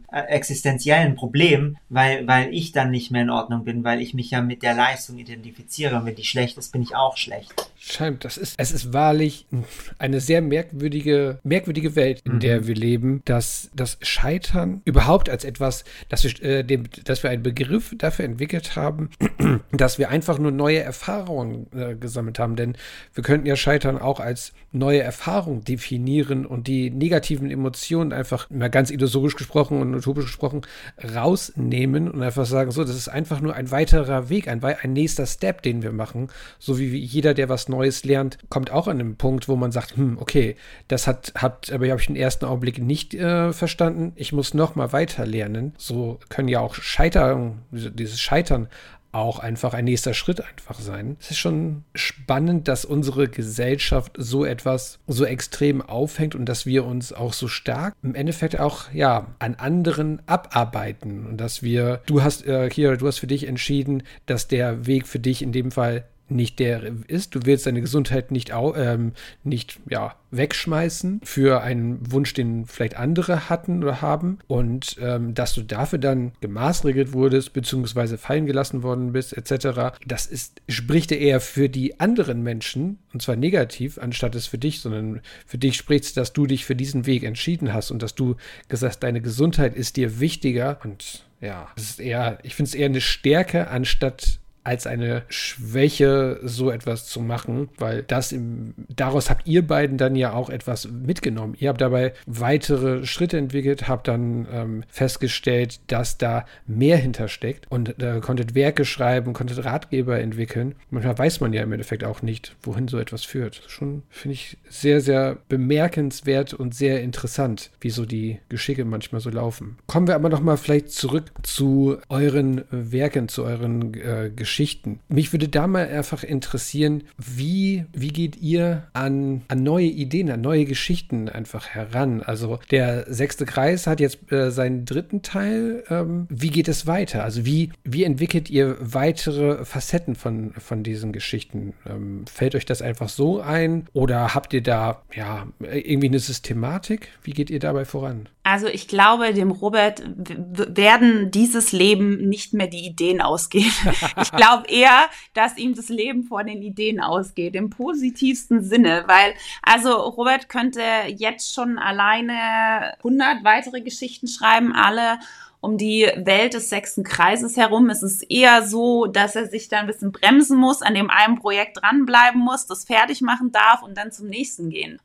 Problem, weil ich dann nicht mehr in Ordnung bin, weil ich mich ja mit der Leistung identifiziere. Und wenn die schlecht ist, bin ich auch schlecht. Es ist wahrlich eine sehr merkwürdige Welt, in der wir leben, dass das Scheitern überhaupt als etwas, dass wir einen Begriff dafür entwickelt haben, dass wir einfach nur neue Erfahrungen gesammelt haben. Denn wir könnten ja Scheitern auch als neue Erfahrung definieren und die negativen Emotionen einfach, mal ganz illusorisch gesprochen und utopisch gesprochen, rausnehmen und einfach sagen, so, das ist einfach nur ein weiterer Weg, ein nächster Step, den wir machen. So wie jeder, der was Neues lernt, kommt auch an den Punkt, wo man sagt, okay, das aber habe ich im ersten Augenblick nicht verstanden. Ich muss noch mal weiter lernen. So können ja auch dieses Scheitern auch einfach ein nächster Schritt einfach sein. Es ist schon spannend, dass unsere Gesellschaft so etwas so extrem aufhängt und dass wir uns auch so stark im Endeffekt auch an anderen abarbeiten und dass du hast für dich entschieden, dass der Weg für dich in dem Fall nicht der ist. Du willst deine Gesundheit nicht wegschmeißen für einen Wunsch, den vielleicht andere hatten oder haben und dass du dafür dann gemaßregelt wurdest, beziehungsweise fallen gelassen worden bist, etc. Spricht eher für die anderen Menschen, und zwar negativ, anstatt es für dich, sondern für dich spricht es, dass du dich für diesen Weg entschieden hast und dass du gesagt hast, deine Gesundheit ist dir wichtiger und ich finde es eher eine Stärke, anstatt als eine Schwäche, so etwas zu machen, weil daraus habt ihr beiden dann ja auch etwas mitgenommen. Ihr habt dabei weitere Schritte entwickelt, habt dann festgestellt, dass da mehr hintersteckt und konntet Werke schreiben, konntet Ratgeber entwickeln. Manchmal weiß man ja im Endeffekt auch nicht, wohin so etwas führt. Schon finde ich sehr, sehr bemerkenswert und sehr interessant, wie so die Geschicke manchmal so laufen. Kommen wir aber nochmal vielleicht zurück zu euren Werken, zu euren Geschichten. Mich würde da mal einfach interessieren, wie geht ihr an neue Ideen, an neue Geschichten einfach heran? Also der 6. Kreis hat jetzt seinen 3. Teil. Wie geht es weiter? Also wie entwickelt ihr weitere Facetten von diesen Geschichten? Fällt euch das einfach so ein? Oder habt ihr da irgendwie eine Systematik? Wie geht ihr dabei voran? Also ich glaube, dem Robert werden dieses Leben nicht mehr die Ideen ausgehen. Ich glaube eher, dass ihm das Leben vor den Ideen ausgeht, im positivsten Sinne, weil Robert könnte jetzt schon alleine 100 weitere Geschichten schreiben, alle um die Welt des 6. Kreises herum. Es ist eher so, dass er sich da ein bisschen bremsen muss, an dem einen Projekt dranbleiben muss, das fertig machen darf und dann zum nächsten gehen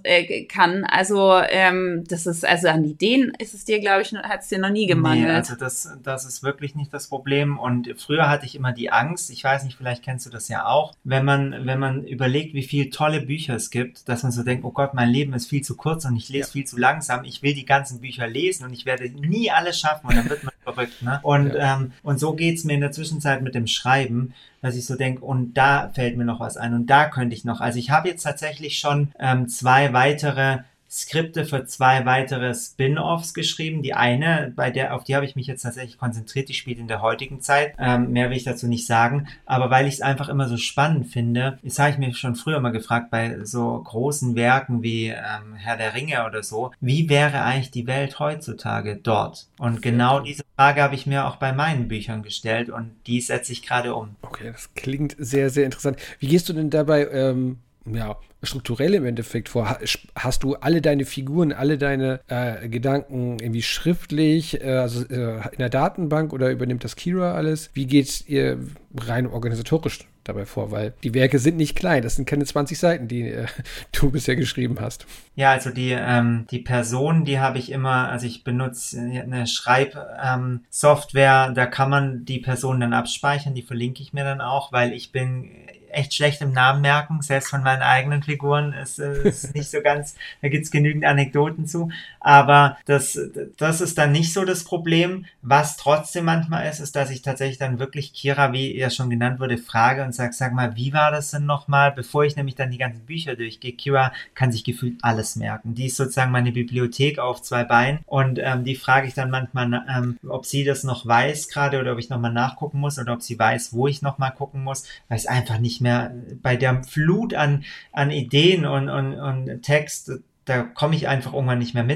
kann. Also das ist, an Ideen ist es dir, glaube ich, hat es dir noch nie gemangelt. Nee, also das ist wirklich nicht das Problem. Und früher hatte ich immer die Angst, ich weiß nicht, vielleicht kennst du das ja auch, wenn man überlegt, wie viele tolle Bücher es gibt, dass man so denkt, oh Gott, mein Leben ist viel zu kurz und ich lese viel zu langsam. Ich will die ganzen Bücher lesen und ich werde nie alles schaffen. Und dann wird man verrückt, ne? Und so geht's mir in der Zwischenzeit mit dem Schreiben, dass ich so denke, und da fällt mir noch was ein und da könnte ich noch. Also ich habe jetzt tatsächlich schon 2 weitere Skripte für 2 weitere Spin-Offs geschrieben. Die eine, auf die habe ich mich jetzt tatsächlich konzentriert, die spielt in der heutigen Zeit. Mehr will ich dazu nicht sagen. Aber weil ich es einfach immer so spannend finde, das habe ich mir schon früher mal gefragt, bei so großen Werken wie Herr der Ringe oder so, wie wäre eigentlich die Welt heutzutage dort? Und genau diese Frage habe ich mir auch bei meinen Büchern gestellt und die setze ich gerade um. Okay, das klingt sehr, sehr interessant. Wie gehst du denn dabei strukturell im Endeffekt vor? Hast du alle deine Figuren, alle deine Gedanken irgendwie schriftlich, in der Datenbank oder übernimmt das Kira alles? Wie geht ihr rein organisatorisch dabei vor? Weil die Werke sind nicht klein, das sind keine 20 Seiten, die du bisher geschrieben hast. Ja, also die Person, die habe ich immer, also ich benutze eine Schreibsoftware, da kann man die Person dann abspeichern, die verlinke ich mir dann auch, weil ich bin echt schlecht im Namen merken, selbst von meinen eigenen Figuren ist nicht so ganz, da gibt's genügend Anekdoten zu, aber das ist dann nicht so das Problem. Was trotzdem manchmal ist, dass ich tatsächlich dann wirklich Kira, wie er schon genannt wurde, frage und sag mal, wie war das denn nochmal, bevor ich nämlich dann die ganzen Bücher durchgehe. Kira kann sich gefühlt alles merken. Die ist sozusagen meine Bibliothek auf 2 Beinen und die frage ich dann manchmal, ob sie das noch weiß gerade oder ob ich nochmal nachgucken muss oder ob sie weiß, wo ich nochmal gucken muss, weil es einfach nicht mehr bei der Flut an Ideen und Text, da komme ich einfach irgendwann nicht mehr mit.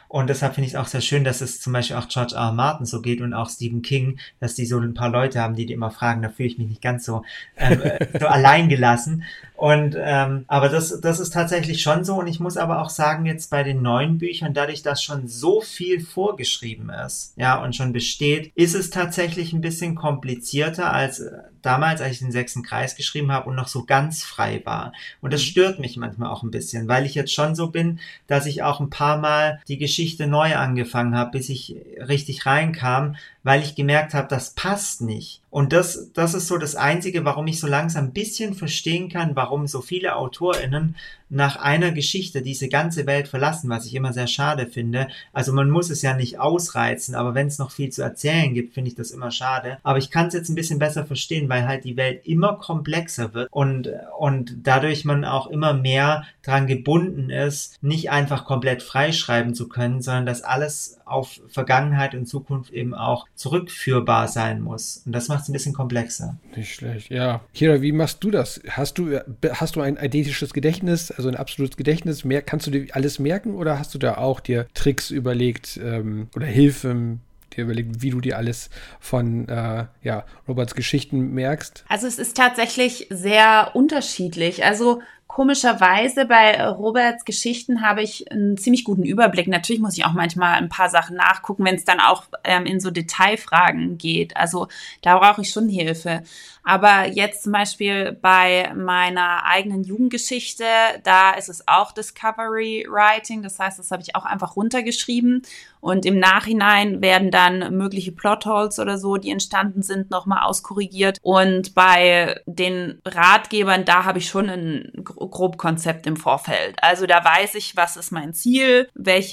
Und deshalb finde ich es auch sehr schön, dass es zum Beispiel auch George R. R. Martin so geht und auch Stephen King, dass die so ein paar Leute haben, die immer fragen, da fühle ich mich nicht ganz so, so allein gelassen. Und aber das ist tatsächlich schon so. Und ich muss aber auch sagen, jetzt bei den neuen Büchern, dadurch, dass schon so viel vorgeschrieben ist, ja, und schon besteht, ist es tatsächlich ein bisschen komplizierter als damals, als ich den 6. Kreis geschrieben habe und noch so ganz frei war. Und das stört mich manchmal auch ein bisschen, weil ich jetzt schon so bin, dass ich auch ein paar Mal die Geschichte neu angefangen habe, bis ich richtig reinkam, weil ich gemerkt habe, das passt nicht. Und das ist so das Einzige, warum ich so langsam ein bisschen verstehen kann, warum so viele AutorInnen nach einer Geschichte diese ganze Welt verlassen, was ich immer sehr schade finde. Also man muss es ja nicht ausreizen, aber wenn es noch viel zu erzählen gibt, finde ich das immer schade. Aber ich kann es jetzt ein bisschen besser verstehen, weil halt die Welt immer komplexer wird und dadurch man auch immer mehr dran gebunden ist, nicht einfach komplett freischreiben zu können, sondern dass alles auf Vergangenheit und Zukunft eben auch zurückführbar sein muss. Und das macht es ein bisschen komplexer. Nicht schlecht, ja. Kira, wie machst du das? Hast du ein eidetisches Gedächtnis, also ein absolutes Gedächtnis? Kannst du dir alles merken oder hast du da auch dir Tricks überlegt oder Hilfen dir überlegt, wie du dir alles von Roberts Geschichten merkst? Also es ist tatsächlich sehr unterschiedlich. Also komischerweise bei Roberts Geschichten habe ich einen ziemlich guten Überblick. Natürlich muss ich auch manchmal ein paar Sachen nachgucken, wenn es dann auch in so Detailfragen geht. Also da brauche ich schon Hilfe. Aber jetzt zum Beispiel bei meiner eigenen Jugendgeschichte, da ist es auch Discovery Writing. Das heißt, das habe ich auch einfach runtergeschrieben. Und im Nachhinein werden dann mögliche Plotholes oder so, die entstanden sind, nochmal auskorrigiert. Und bei den Ratgebern, da habe ich schon ein Grobkonzept im Vorfeld. Also da weiß ich, was ist mein Ziel,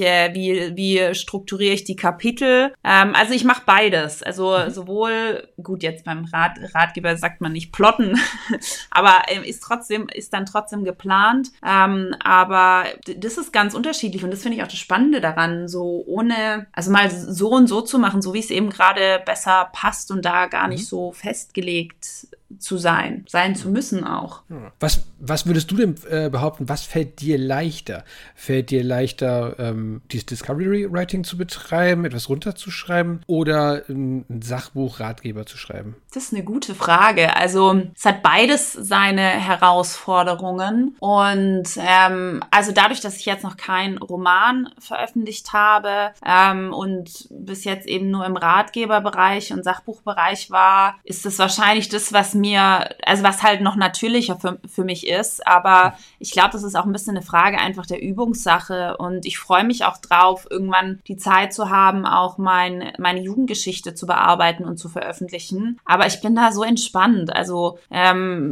wie strukturiere ich die Kapitel. Also ich mache beides. Also sowohl, gut, jetzt beim Ratgeber sagt man nicht plotten, aber ist dann trotzdem geplant. Aber das ist ganz unterschiedlich und das finde ich auch das Spannende daran, so also mal so und so zu machen, so wie es eben gerade besser passt und da gar nicht so festgelegt sein zu müssen auch. Was würdest du denn behaupten, was fällt dir leichter? Fällt dir leichter, dieses Discovery Writing zu betreiben, etwas runterzuschreiben oder ein Sachbuch, Ratgeber zu schreiben? Das ist eine gute Frage. Also es hat beides seine Herausforderungen und also dadurch, dass ich jetzt noch keinen Roman veröffentlicht habe und bis jetzt eben nur im Ratgeberbereich und Sachbuchbereich war, ist es wahrscheinlich das, was halt noch natürlicher für mich ist, aber ich glaube, das ist auch ein bisschen eine Frage einfach der Übungssache und ich freue mich auch drauf, irgendwann die Zeit zu haben, auch meine Jugendgeschichte zu bearbeiten und zu veröffentlichen, aber ich bin da so entspannt, also bei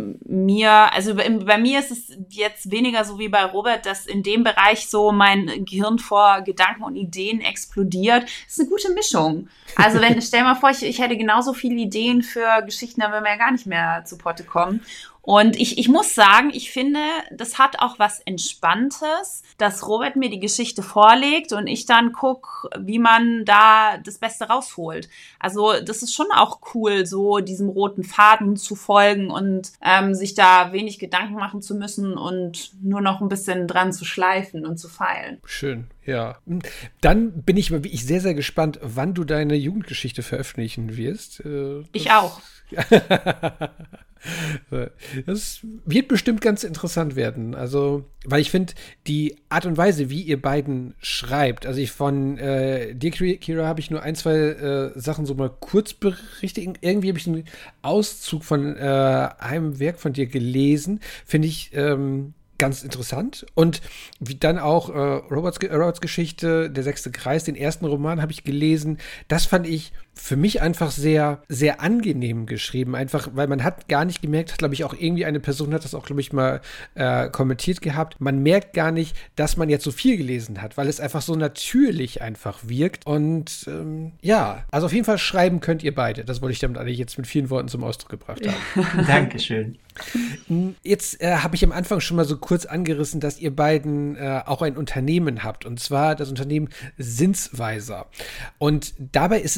mir ist es jetzt weniger so wie bei Robert, dass in dem Bereich so mein Gehirn vor Gedanken und Ideen explodiert, das ist eine gute Mischung, also stell mal vor, ich hätte genauso viele Ideen für Geschichten, da würden wir ja gar nicht mehr zu Potte kommen. Und ich muss sagen, ich finde, das hat auch was Entspanntes, dass Robert mir die Geschichte vorlegt und ich dann gucke, wie man da das Beste rausholt. Also das ist schon auch cool, so diesem roten Faden zu folgen und sich da wenig Gedanken machen zu müssen und nur noch ein bisschen dran zu schleifen und zu feilen. Schön, ja. Dann bin ich wirklich sehr, sehr gespannt, wann du deine Jugendgeschichte veröffentlichen wirst. Ich auch. Das wird bestimmt ganz interessant werden. Also, weil ich finde, die Art und Weise, wie ihr beiden schreibt, also von dir, Kira, habe ich nur ein, zwei Sachen so mal kurz berichtet. Irgendwie habe ich einen Auszug von einem Werk von dir gelesen. Finde ich ganz interessant. Und wie dann auch Roberts Geschichte, der 6. Kreis, den ersten Roman habe ich gelesen. Das fand ich für mich einfach sehr, sehr angenehm geschrieben. Einfach, weil man hat gar nicht gemerkt, glaube ich, auch irgendwie eine Person hat das auch, glaube ich, mal kommentiert gehabt. Man merkt gar nicht, dass man jetzt so viel gelesen hat, weil es einfach so natürlich einfach wirkt. Und also auf jeden Fall schreiben könnt ihr beide. Das wollte ich damit eigentlich jetzt mit vielen Worten zum Ausdruck gebracht haben. Dankeschön. Jetzt habe ich am Anfang schon mal so kurz angerissen, dass ihr beiden auch ein Unternehmen habt. Und zwar das Unternehmen Sinnsweiser. Und dabei ist es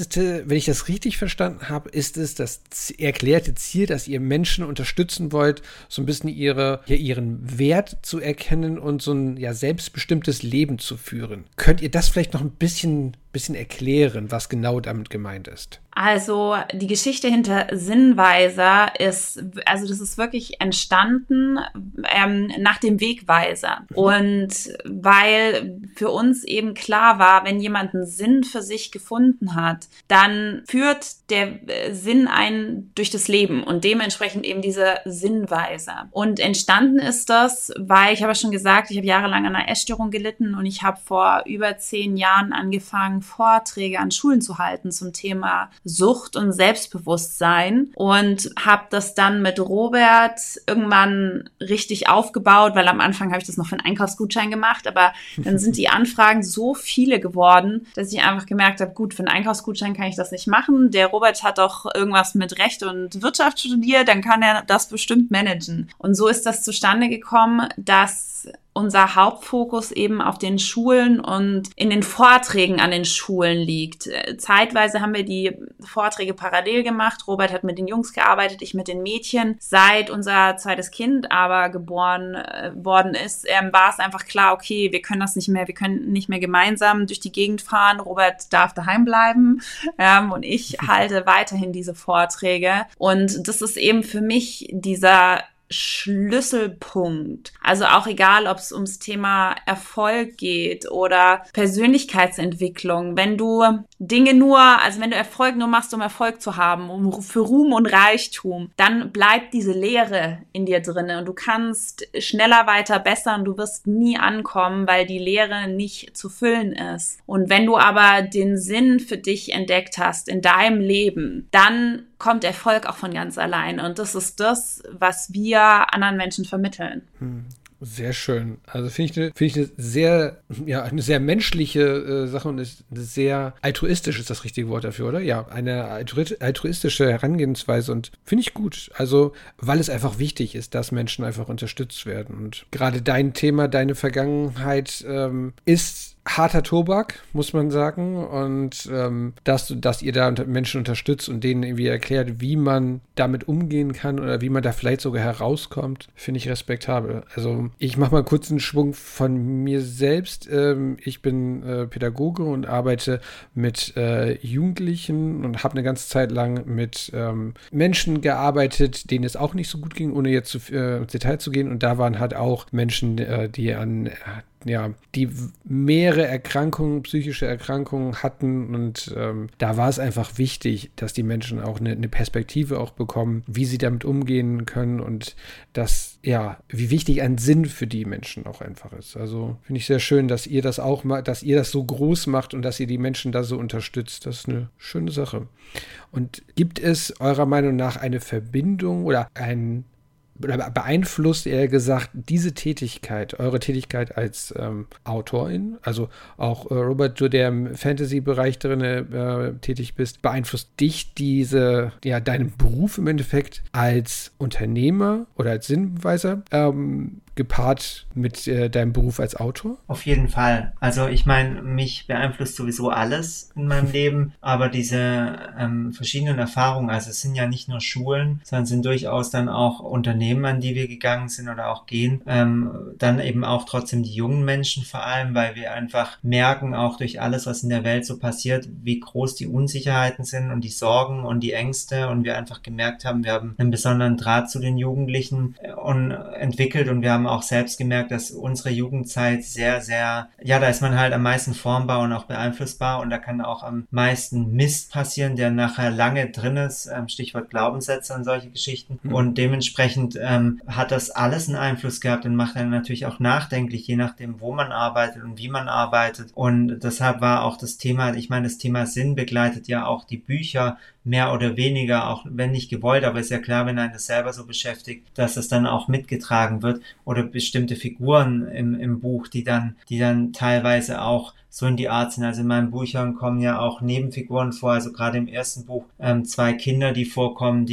wenn ich das richtig verstanden habe, ist es das erklärte Ziel, dass ihr Menschen unterstützen wollt, so ein bisschen ihren Wert zu erkennen und so ein selbstbestimmtes Leben zu führen. Könnt ihr das vielleicht noch ein bisschen erklären, was genau damit gemeint ist? Also die Geschichte hinter Sinnweiser das ist wirklich entstanden nach dem Wegweiser. Und weil für uns eben klar war, wenn jemand einen Sinn für sich gefunden hat, dann führt der Sinn einen durch das Leben und dementsprechend eben diese Sinnweiser. Und entstanden ist das, weil ich habe ja schon gesagt, ich habe jahrelang an einer Essstörung gelitten und ich habe vor über 10 Jahren angefangen, Vorträge an Schulen zu halten zum Thema Sucht und Selbstbewusstsein und habe das dann mit Robert irgendwann richtig aufgebaut, weil am Anfang habe ich das noch für einen Einkaufsgutschein gemacht, aber dann sind die Anfragen so viele geworden, dass ich einfach gemerkt habe, gut, für einen Einkaufsgutschein kann ich das nicht machen. Der Robert hat doch irgendwas mit Recht und Wirtschaft studiert, dann kann er das bestimmt managen. Und so ist das zustande gekommen, dass unser Hauptfokus eben auf den Schulen und in den Vorträgen an den Schulen liegt. Zeitweise haben wir die Vorträge parallel gemacht. Robert hat mit den Jungs gearbeitet, ich mit den Mädchen. Seit unser zweites Kind aber geboren worden ist, war es einfach klar, okay, wir können nicht mehr gemeinsam durch die Gegend fahren. Robert darf daheim bleiben und ich halte weiterhin diese Vorträge. Und das ist eben für mich dieser Schlüsselpunkt. Also auch egal, ob es ums Thema Erfolg geht oder Persönlichkeitsentwicklung. Wenn du Erfolg nur machst, um Erfolg zu haben, für Ruhm und Reichtum, dann bleibt diese Leere in dir drinne und du kannst schneller, weiter, besser und du wirst nie ankommen, weil die Leere nicht zu füllen ist. Und wenn du aber den Sinn für dich entdeckt hast in deinem Leben, dann kommt Erfolg auch von ganz allein. Und das ist das, was wir anderen Menschen vermitteln. Sehr schön. Also finde ich eine sehr menschliche Sache und ist sehr altruistisch, ist das richtige Wort dafür, oder? Ja, eine altruistische Herangehensweise und finde ich gut. Also, weil es einfach wichtig ist, dass Menschen einfach unterstützt werden. Und gerade dein Thema, deine Vergangenheit ist harter Tobak, muss man sagen. Und dass ihr da Menschen unterstützt und denen irgendwie erklärt, wie man damit umgehen kann oder wie man da vielleicht sogar herauskommt, finde ich respektabel. Also ich mache mal kurz einen Schwung von mir selbst. Ich bin Pädagoge und arbeite mit Jugendlichen und habe eine ganze Zeit lang mit Menschen gearbeitet, denen es auch nicht so gut ging, ohne jetzt ins Detail zu gehen. Und da waren halt auch Menschen, die mehrere Erkrankungen, psychische Erkrankungen hatten und da war es einfach wichtig, dass die Menschen auch eine Perspektive auch bekommen, wie sie damit umgehen können und wie wichtig ein Sinn für die Menschen auch einfach ist. Also finde ich sehr schön, dass ihr das auch dass ihr das so groß macht und dass ihr die Menschen da so unterstützt. Das ist eine schöne Sache. Und gibt es eurer Meinung nach eine Verbindung oder beeinflusst, eher gesagt, diese Tätigkeit, eure Tätigkeit als Autorin, also auch Robert, du, der im Fantasy-Bereich drin tätig bist, beeinflusst dich deinen Beruf im Endeffekt als Unternehmer oder als Sinnweiser gepaart mit deinem Beruf als Autor? Auf jeden Fall. Also ich meine, mich beeinflusst sowieso alles in meinem Leben, aber diese verschiedenen Erfahrungen, also es sind ja nicht nur Schulen, sondern sind durchaus dann auch Unternehmen, an die wir gegangen sind oder auch gehen, dann eben auch trotzdem die jungen Menschen vor allem, weil wir einfach merken, auch durch alles, was in der Welt so passiert, wie groß die Unsicherheiten sind und die Sorgen und die Ängste und wir einfach gemerkt haben, wir haben einen besonderen Draht zu den Jugendlichen entwickelt und wir haben auch selbst gemerkt, dass unsere Jugendzeit sehr, sehr, da ist man halt am meisten formbar und auch beeinflussbar und da kann auch am meisten Mist passieren, der nachher lange drin ist, Stichwort Glaubenssätze und solche Geschichten und dementsprechend hat das alles einen Einfluss gehabt und macht einen natürlich auch nachdenklich, je nachdem, wo man arbeitet und wie man arbeitet und deshalb war auch das Thema Sinn begleitet ja auch die Bücher mehr oder weniger, auch wenn nicht gewollt, aber ist ja klar, wenn einen das selber so beschäftigt, dass es dann auch mitgetragen wird oder bestimmte Figuren im Buch, die dann teilweise auch so in die Art sind. Also in meinen Büchern kommen ja auch Nebenfiguren vor, also gerade im ersten Buch 2 Kinder, die vorkommen,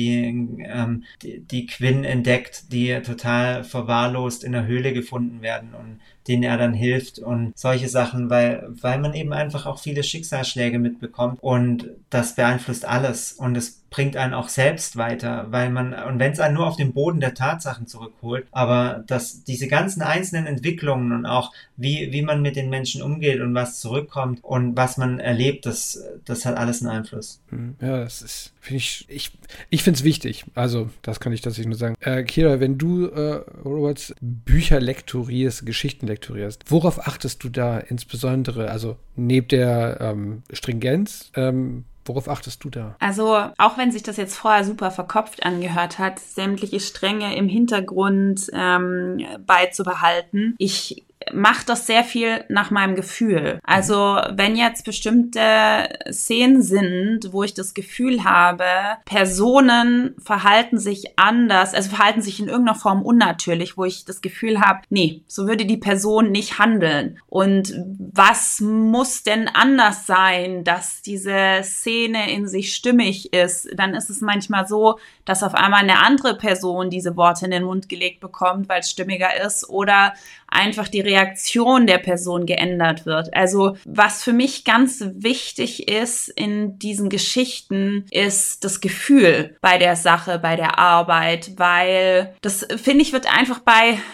die Quinn entdeckt, die total verwahrlost in der Höhle gefunden werden und denen er dann hilft und solche Sachen, weil man eben einfach auch viele Schicksalsschläge mitbekommt und das beeinflusst alles und es bringt einen auch selbst weiter, und wenn es einen nur auf den Boden der Tatsachen zurückholt, aber diese ganzen einzelnen Entwicklungen und auch wie man mit den Menschen umgeht und was zurückkommt und was man erlebt, das hat alles einen Einfluss. Ja, das ist, finde ich finde es wichtig. Also, das kann ich tatsächlich nur sagen. Kira, wenn du, Roberts Bücher lektorierst, Geschichten lektorierst, worauf achtest du da insbesondere? Also, neben der Stringenz, worauf achtest du da? Also, auch wenn sich das jetzt vorher super verkopft angehört hat, sämtliche Stränge im Hintergrund beizubehalten, ich mache das sehr viel nach meinem Gefühl. Also wenn jetzt bestimmte Szenen sind, wo ich das Gefühl habe, Personen verhalten sich anders, also verhalten sich in irgendeiner Form unnatürlich, wo ich das Gefühl habe, nee, so würde die Person nicht handeln. Und was muss denn anders sein, dass diese Szene in sich stimmig ist? Dann ist es manchmal so, dass auf einmal eine andere Person diese Worte in den Mund gelegt bekommt, weil es stimmiger ist, oder einfach die Reaktion der Person geändert wird. Also was für mich ganz wichtig ist in diesen Geschichten, ist das Gefühl bei der Sache, bei der Arbeit, weil das, finde ich, wird einfach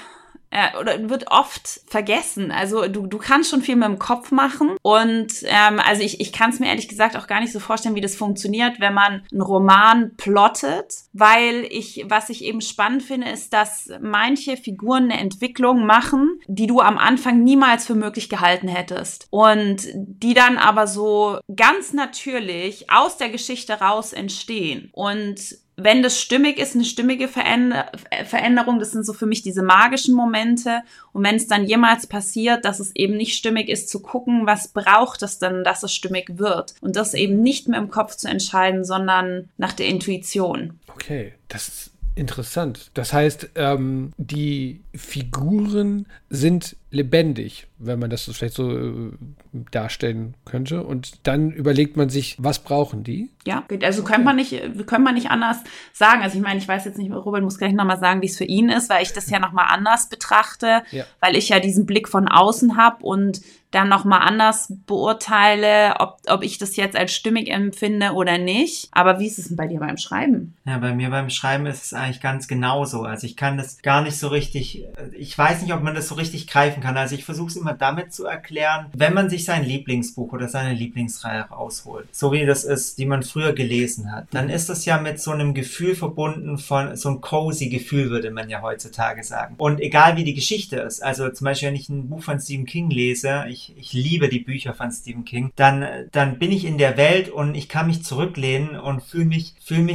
oder wird oft vergessen. Also du kannst schon viel mit dem Kopf machen und also ich kann es mir ehrlich gesagt auch gar nicht so vorstellen, wie das funktioniert, wenn man einen Roman plottet, weil was ich eben spannend finde, ist, dass manche Figuren eine Entwicklung machen, die du am Anfang niemals für möglich gehalten hättest und die dann aber so ganz natürlich aus der Geschichte raus entstehen. Und wenn das stimmig ist, eine stimmige Veränderung, das sind so für mich diese magischen Momente. Und wenn es dann jemals passiert, dass es eben nicht stimmig ist, zu gucken, was braucht es denn, dass es stimmig wird. Und das eben nicht mehr im Kopf zu entscheiden, sondern nach der Intuition. Okay, das ist interessant. Das heißt, die Figuren sind lebendig, wenn man das so vielleicht so darstellen könnte. Und dann überlegt man sich, was brauchen die? Ja, also können wir nicht anders sagen. Also ich meine, ich weiß jetzt nicht, Robert muss gleich nochmal sagen, wie es für ihn ist, weil ich das ja nochmal anders betrachte, weil ich ja diesen Blick von außen habe und dann nochmal anders beurteile, ob ich das jetzt als stimmig empfinde oder nicht. Aber wie ist es denn bei dir beim Schreiben? Ja, bei mir beim Schreiben ist es eigentlich ganz genauso. Also ich kann das gar nicht so richtig, ich weiß nicht, ob man das so richtig greifen kann. Also ich versuche es immer damit zu erklären, wenn man sich sein Lieblingsbuch oder seine Lieblingsreihe rausholt, so wie das ist, die man früher gelesen hat, dann ist das ja mit so einem Gefühl verbunden von, so ein cozy Gefühl, würde man ja heutzutage sagen. Und egal wie die Geschichte ist, also zum Beispiel, wenn ich ein Buch von Stephen King lese, ich liebe die Bücher von Stephen King, dann bin ich in der Welt und ich kann mich zurücklehnen und fühle mich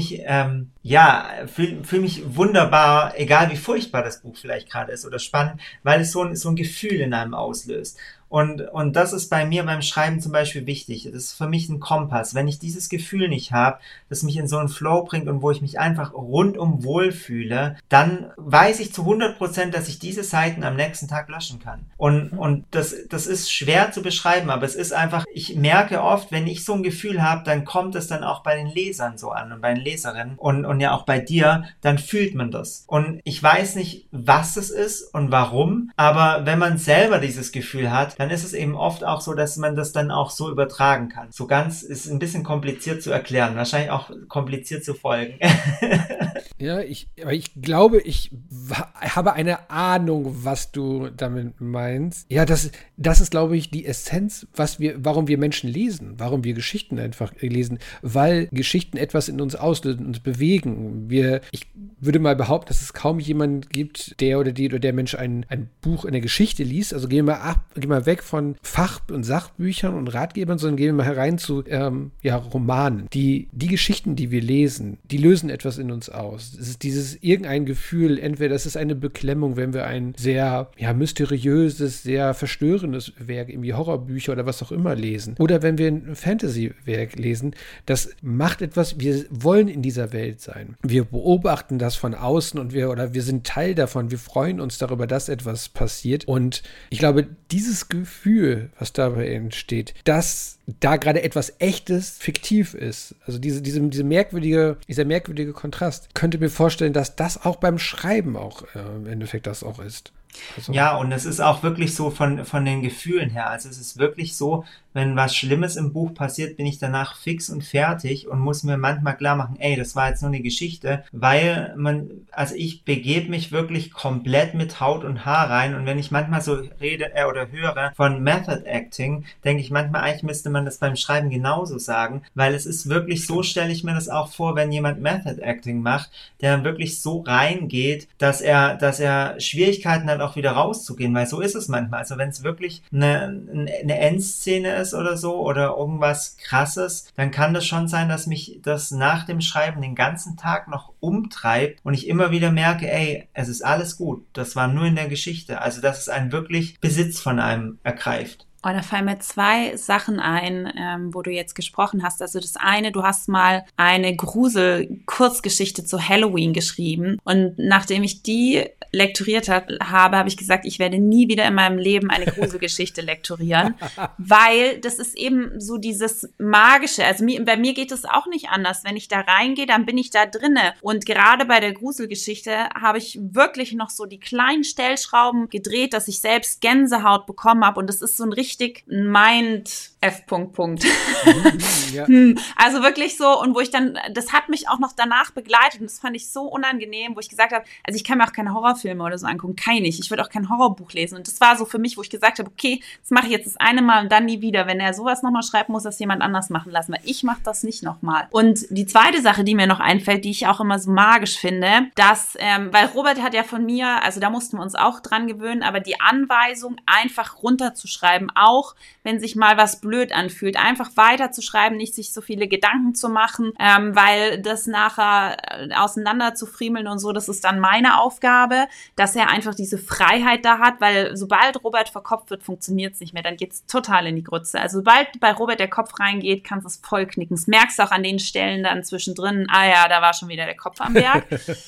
wunderbar, egal wie furchtbar das Buch vielleicht gerade ist oder spannend, weil es so ein Gefühl in einem auslöst. Und das ist bei mir beim Schreiben zum Beispiel wichtig. Das ist für mich ein Kompass. Wenn ich dieses Gefühl nicht habe, das mich in so einen Flow bringt und wo ich mich einfach rundum wohlfühle, dann weiß ich zu 100%, dass ich diese Seiten am nächsten Tag löschen kann. Und das ist schwer zu beschreiben, aber es ist einfach, ich merke oft, wenn ich so ein Gefühl habe, dann kommt es dann auch bei den Lesern so an und bei den Leserinnen und ja auch bei dir, dann fühlt man das. Und ich weiß nicht, was es ist und warum, aber wenn man selber dieses Gefühl hat, dann ist es eben oft auch so, dass man das dann auch so übertragen kann. So ganz ist ein bisschen kompliziert zu erklären, wahrscheinlich auch kompliziert zu folgen. Ja, aber ich glaube, ich habe eine Ahnung, was du damit meinst. Ja, das ist, glaube ich, die Essenz, warum wir Menschen lesen, warum wir Geschichten einfach lesen, weil Geschichten etwas in uns auslösen, uns bewegen. Ich würde mal behaupten, dass es kaum jemanden gibt, der oder der Mensch ein Buch, eine Geschichte liest. Also gehen wir weg von Fach- und Sachbüchern und Ratgebern, sondern gehen wir mal herein zu Romanen. Die Geschichten, die wir lesen, die lösen etwas in uns aus. Es ist irgendein Gefühl, entweder das ist eine Beklemmung, wenn wir ein sehr mysteriöses, sehr verstörendes Werk, irgendwie Horrorbücher oder was auch immer lesen. Oder wenn wir ein Fantasy-Werk lesen, das macht etwas, wir wollen in dieser Welt sein. Wir beobachten das von außen und wir sind Teil davon. Wir freuen uns darüber, dass etwas passiert. Und ich glaube, dieses Gefühl, was dabei entsteht, dass da gerade etwas Echtes fiktiv ist. Also dieser merkwürdige Kontrast. Könnte mir vorstellen, dass das auch beim Schreiben auch im Endeffekt das auch ist. Also. Ja, und es ist auch wirklich so von den Gefühlen her. Also es ist wirklich so, wenn was Schlimmes im Buch passiert, bin ich danach fix und fertig und muss mir manchmal klar machen, ey, das war jetzt nur eine Geschichte, weil also ich begebe mich wirklich komplett mit Haut und Haar rein, und wenn ich manchmal so rede oder höre von Method Acting, denke ich manchmal, eigentlich müsste man das beim Schreiben genauso sagen, weil es ist wirklich so, stelle ich mir das auch vor, wenn jemand Method Acting macht, der dann wirklich so reingeht, dass er Schwierigkeiten hat, auch wieder rauszugehen, weil so ist es manchmal. Also wenn es wirklich eine Endszene ist oder so oder irgendwas Krasses, dann kann das schon sein, dass mich das nach dem Schreiben den ganzen Tag noch umtreibt und ich immer wieder merke, ey, es ist alles gut. Das war nur in der Geschichte. Also dass es einen wirklich Besitz von einem ergreift. Oh, da fallen mir 2 Sachen ein, wo du jetzt gesprochen hast. Also das eine, du hast mal eine Grusel-Kurzgeschichte zu Halloween geschrieben. Und nachdem ich die lektoriert habe, habe ich gesagt, ich werde nie wieder in meinem Leben eine Gruselgeschichte lektorieren, weil das ist eben so dieses Magische. Also bei mir geht es auch nicht anders. Wenn ich da reingehe, dann bin ich da drinne. Und gerade bei der Gruselgeschichte habe ich wirklich noch so die kleinen Stellschrauben gedreht, dass ich selbst Gänsehaut bekommen habe. Und das ist so ein richtig Mind-F. Ja. Also wirklich so, und wo ich dann, das hat mich auch noch danach begleitet und das fand ich so unangenehm, wo ich gesagt habe, also ich kann mir auch keine Horrorfilme oder so angucken, keine nicht. Ich würde auch kein Horrorbuch lesen, und das war so für mich, wo ich gesagt habe, okay, das mache ich jetzt das eine Mal und dann nie wieder. Wenn er sowas nochmal schreibt, muss das jemand anders machen lassen, weil ich mache das nicht nochmal. Und die zweite Sache, die mir noch einfällt, die ich auch immer so magisch finde, dass, weil Robert hat ja von mir, also da mussten wir uns auch dran gewöhnen, aber die Anweisung, einfach runterzuschreiben, auch wenn sich mal was blöd anfühlt, einfach weiterzuschreiben, nicht sich so viele Gedanken zu machen, weil das nachher auseinander zu friemeln und so, das ist dann meine Aufgabe, dass er einfach diese Freiheit da hat, weil sobald Robert verkopft wird, funktioniert es nicht mehr, dann geht's total in die Grütze. Also sobald bei Robert der Kopf reingeht, kannst du es voll knicken. Das merkst du auch an den Stellen dann zwischendrin, ja, da war schon wieder der Kopf am Werk.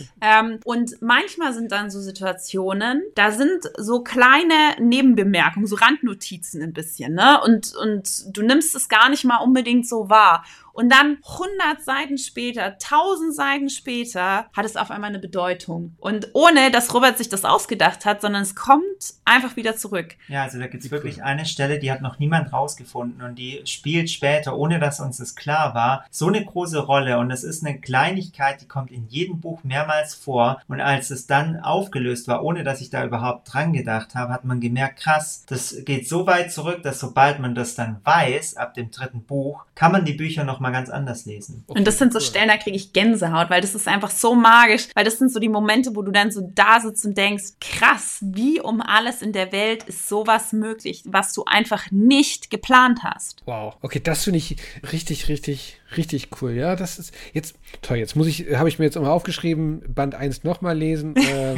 Und manchmal sind dann so Situationen, da sind so kleine Nebenbemerkungen, so Randnotizen ein bisschen, ne? Und du nimmst es gar nicht mal unbedingt so wahr. Und dann 100 Seiten später, 1000 Seiten später, hat es auf einmal eine Bedeutung. Und ohne, dass Robert sich das ausgedacht hat, sondern es kommt einfach wieder zurück. Ja, also da gibt's wirklich eine Stelle, die hat noch niemand rausgefunden und die spielt später, ohne dass uns das klar war, so eine große Rolle. Und es ist eine Kleinigkeit, die kommt in jedem Buch mehrmals vor. Und als es dann aufgelöst war, ohne dass ich da überhaupt dran gedacht habe, hat man gemerkt, krass, das geht so weit zurück, dass sobald man das dann weiß, ab dem 3. Buch, kann man die Bücher noch mal ganz anders lesen. Okay, und das sind so Stellen, da kriege ich Gänsehaut, weil das ist einfach so magisch, weil das sind so die Momente, wo du dann so da sitzt und denkst, krass, wie um alles in der Welt ist sowas möglich, was du einfach nicht geplant hast. Wow, okay, das finde ich richtig cool. Ja, das ist jetzt toll. Jetzt habe ich mir jetzt immer aufgeschrieben, Band 1 nochmal lesen,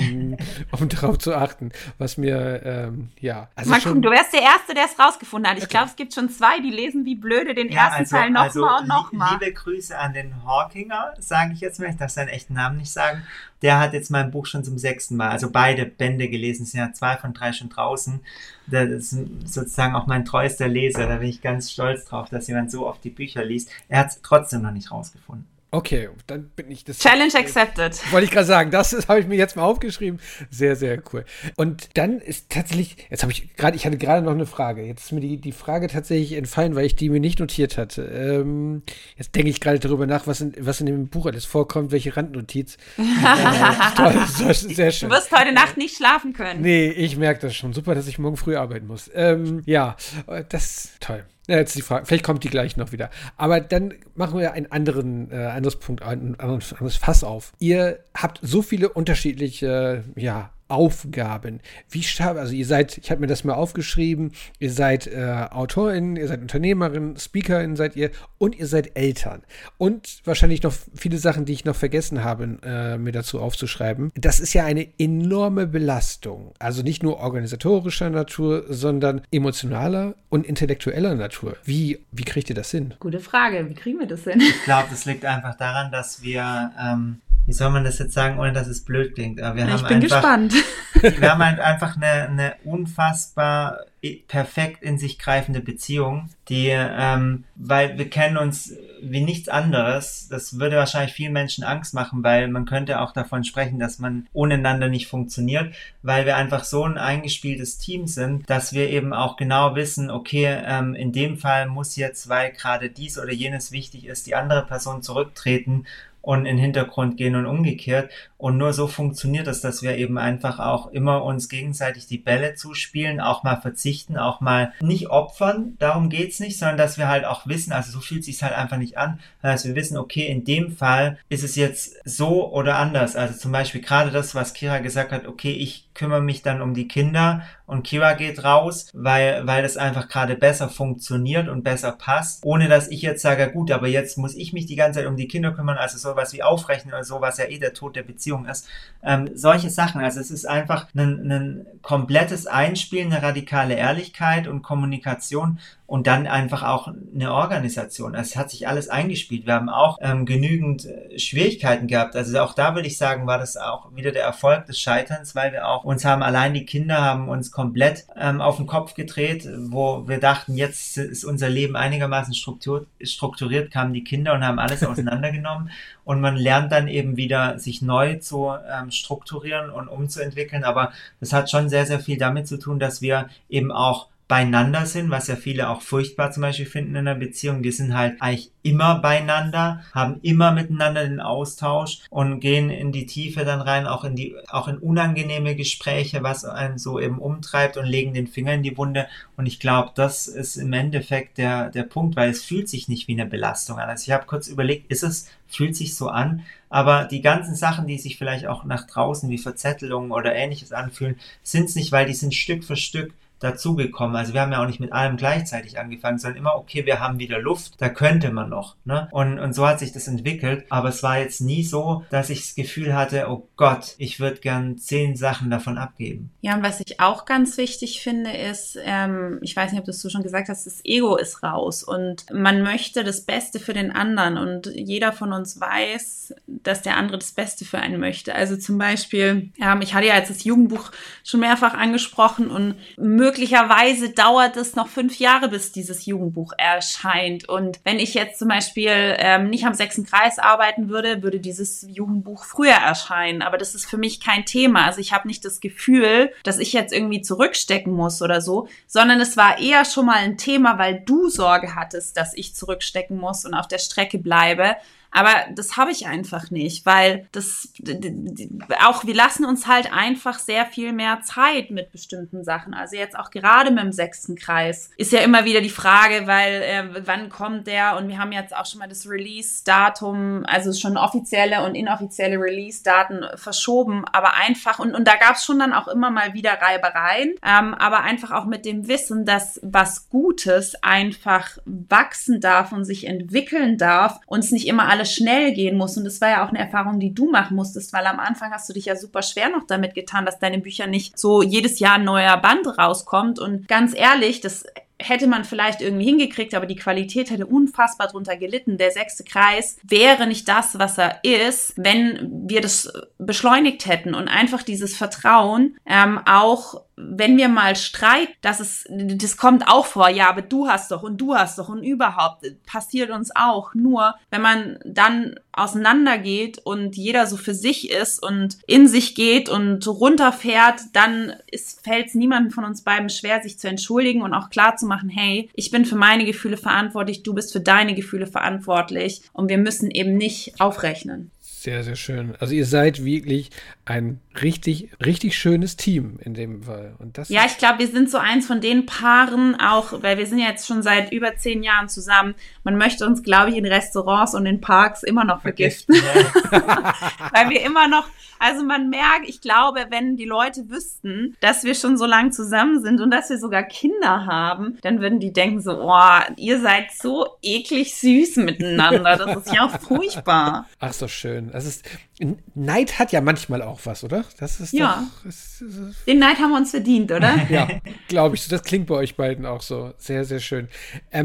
um darauf zu achten, was mir, ja. Also mal gucken, du wärst der Erste, der es rausgefunden hat. Ich glaube, es gibt schon 2, die lesen wie blöde den ersten Teil nochmal und nochmal. Liebe Grüße an den Hawkinger, sage ich jetzt mal. Ich darf seinen echten Namen nicht sagen. Der hat jetzt mein Buch schon zum 6. Mal, also beide Bände gelesen. Es sind ja 2 von 3 schon draußen. Das ist sozusagen auch mein treuester Leser. Da bin ich ganz stolz drauf, dass jemand so oft die Bücher liest. Er hat es trotzdem noch nicht rausgefuffen. Okay, dann bin ich das. Challenge accepted. Wollte ich gerade sagen, das habe ich mir jetzt mal aufgeschrieben. Sehr, sehr cool. Und dann ist tatsächlich, ich hatte gerade noch eine Frage. Jetzt ist mir die Frage tatsächlich entfallen, weil ich die mir nicht notiert hatte. Jetzt denke ich gerade darüber nach, was in dem Buch alles vorkommt, welche Randnotiz. Toll, sehr schön. Du wirst heute Nacht nicht schlafen können. Nee, ich merke das schon. Super, dass ich morgen früh arbeiten muss. Ja, das ist toll. Ja, jetzt die Frage, vielleicht kommt die gleich noch wieder. Aber dann machen wir einen anderes Punkt, ein anderes Fass auf. Ihr habt so viele unterschiedliche, Aufgaben. Also ihr seid, ich habe mir das mal aufgeschrieben, ihr seid Autorin, ihr seid Unternehmerin, Speakerin seid ihr und ihr seid Eltern. Und wahrscheinlich noch viele Sachen, die ich noch vergessen habe, mir dazu aufzuschreiben. Das ist ja eine enorme Belastung. Also nicht nur organisatorischer Natur, sondern emotionaler und intellektueller Natur. Wie kriegt ihr das hin? Gute Frage. Wie kriegen wir das hin? Ich glaube, das liegt einfach daran, dass wir wie soll man das jetzt sagen, ohne dass es blöd klingt, aber ich bin gespannt. Wir haben halt einfach eine unfassbar perfekt in sich greifende Beziehung, die, weil wir kennen uns wie nichts anderes. Das würde wahrscheinlich vielen Menschen Angst machen, weil man könnte auch davon sprechen, dass man ohne einander nicht funktioniert, weil wir einfach so ein eingespieltes Team sind, dass wir eben auch genau wissen, okay, in dem Fall muss jetzt, weil gerade dies oder jenes wichtig ist, die andere Person zurücktreten und in den Hintergrund gehen und umgekehrt. Und nur so funktioniert es, dass wir eben einfach auch immer uns gegenseitig die Bälle zuspielen, auch mal verzichten, auch mal nicht opfern, darum geht's nicht, sondern dass wir halt auch wissen, also so fühlt sich's halt einfach nicht an, dass wir wissen, okay, in dem Fall ist es jetzt so oder anders. Also zum Beispiel gerade das, was Kira gesagt hat, okay, ich kümmere mich dann um die Kinder und Kira geht raus, weil das einfach gerade besser funktioniert und besser passt, ohne dass ich jetzt sage, gut, aber jetzt muss ich mich die ganze Zeit um die Kinder kümmern, also sowas wie aufrechnen oder so, was ja der Tod der Beziehung ist. Solche Sachen, also es ist einfach ein komplettes Einspielen, eine radikale Ehrlichkeit und Kommunikation und dann einfach auch eine Organisation. Also es hat sich alles eingespielt. Wir haben auch genügend Schwierigkeiten gehabt. Also auch da würde ich sagen, war das auch wieder der Erfolg des Scheiterns, weil wir auch allein die Kinder haben uns komplett auf den Kopf gedreht, wo wir dachten, jetzt ist unser Leben einigermaßen strukturiert, kamen die Kinder und haben alles auseinandergenommen und man lernt dann eben wieder, sich neu zu strukturieren und umzuentwickeln. Aber das hat schon sehr, sehr viel damit zu tun, dass wir eben auch beieinander sind, was ja viele auch furchtbar zum Beispiel finden in einer Beziehung. Wir sind halt eigentlich immer beieinander, haben immer miteinander den Austausch und gehen in die Tiefe dann rein, auch in unangenehme Gespräche, was einen so eben umtreibt und legen den Finger in die Wunde. Und ich glaube, das ist im Endeffekt der Punkt, weil es fühlt sich nicht wie eine Belastung an. Also ich habe kurz überlegt, fühlt sich so an, aber die ganzen Sachen, die sich vielleicht auch nach draußen wie Verzettelungen oder Ähnliches anfühlen, sind es nicht, weil die sind Stück für Stück dazugekommen. Also wir haben ja auch nicht mit allem gleichzeitig angefangen, sondern immer, okay, wir haben wieder Luft, da könnte man noch, ne? Und so hat sich das entwickelt, aber es war jetzt nie so, dass ich das Gefühl hatte, oh Gott, ich würde gern 10 Sachen davon abgeben. Ja, und was ich auch ganz wichtig finde, ist, ich weiß nicht, ob du schon gesagt hast, das Ego ist raus und man möchte das Beste für den anderen und jeder von uns weiß, dass der andere das Beste für einen möchte. Also zum Beispiel, ich hatte ja jetzt das Jugendbuch schon mehrfach angesprochen und möglicherweise dauert es noch 5 Jahre, bis dieses Jugendbuch erscheint. Und wenn ich jetzt zum Beispiel nicht am 6. Kreis arbeiten würde, würde dieses Jugendbuch früher erscheinen. Aber das ist für mich kein Thema. Also ich habe nicht das Gefühl, dass ich jetzt irgendwie zurückstecken muss oder so, sondern es war eher schon mal ein Thema, weil du Sorge hattest, dass ich zurückstecken muss und auf der Strecke bleibe. Aber das habe ich einfach nicht, weil wir lassen uns halt einfach sehr viel mehr Zeit mit bestimmten Sachen. Also jetzt auch gerade mit dem 6. Kreis ist ja immer wieder die Frage, weil wann kommt der? Und wir haben jetzt auch schon mal das Release-Datum, also schon offizielle und inoffizielle Release-Daten verschoben, aber einfach, und da gab es schon dann auch immer mal wieder Reibereien, aber einfach auch mit dem Wissen, dass was Gutes einfach wachsen darf und sich entwickeln darf und es nicht immer alles schnell gehen muss. Und das war ja auch eine Erfahrung, die du machen musstest, weil am Anfang hast du dich ja super schwer noch damit getan, dass deine Bücher nicht so jedes Jahr ein neuer Band rauskommt. Und ganz ehrlich, das hätte man vielleicht irgendwie hingekriegt, aber die Qualität hätte unfassbar drunter gelitten. Der 6. Kreis wäre nicht das, was er ist, wenn wir das beschleunigt hätten und einfach dieses Vertrauen, auch wenn wir mal streiten, das kommt auch vor, ja, aber du hast doch und überhaupt, passiert uns auch. Nur, wenn man dann auseinandergeht und jeder so für sich ist und in sich geht und runterfährt, dann fällt es niemandem von uns beiden schwer, sich zu entschuldigen und auch klar zu machen, hey, ich bin für meine Gefühle verantwortlich, du bist für deine Gefühle verantwortlich und wir müssen eben nicht aufrechnen. Sehr, sehr schön. Also ihr seid wirklich ein richtig, richtig schönes Team in dem Fall. Und das ich glaube, wir sind so eins von den Paaren auch, weil wir sind ja jetzt schon seit über 10 Jahren zusammen. Man möchte uns, glaube ich, in Restaurants und in Parks immer noch vergiften. Weil wir immer noch, also man merkt, ich glaube, wenn die Leute wüssten, dass wir schon so lange zusammen sind und dass wir sogar Kinder haben, dann würden die denken so, oh, ihr seid so eklig süß miteinander. Das ist ja auch furchtbar. Ach, so schön. Neid hat ja manchmal auch was, oder? Das ist ja. Den Neid haben wir uns verdient, oder? Ja, glaube ich. Das klingt bei euch beiden auch so. Sehr, sehr schön.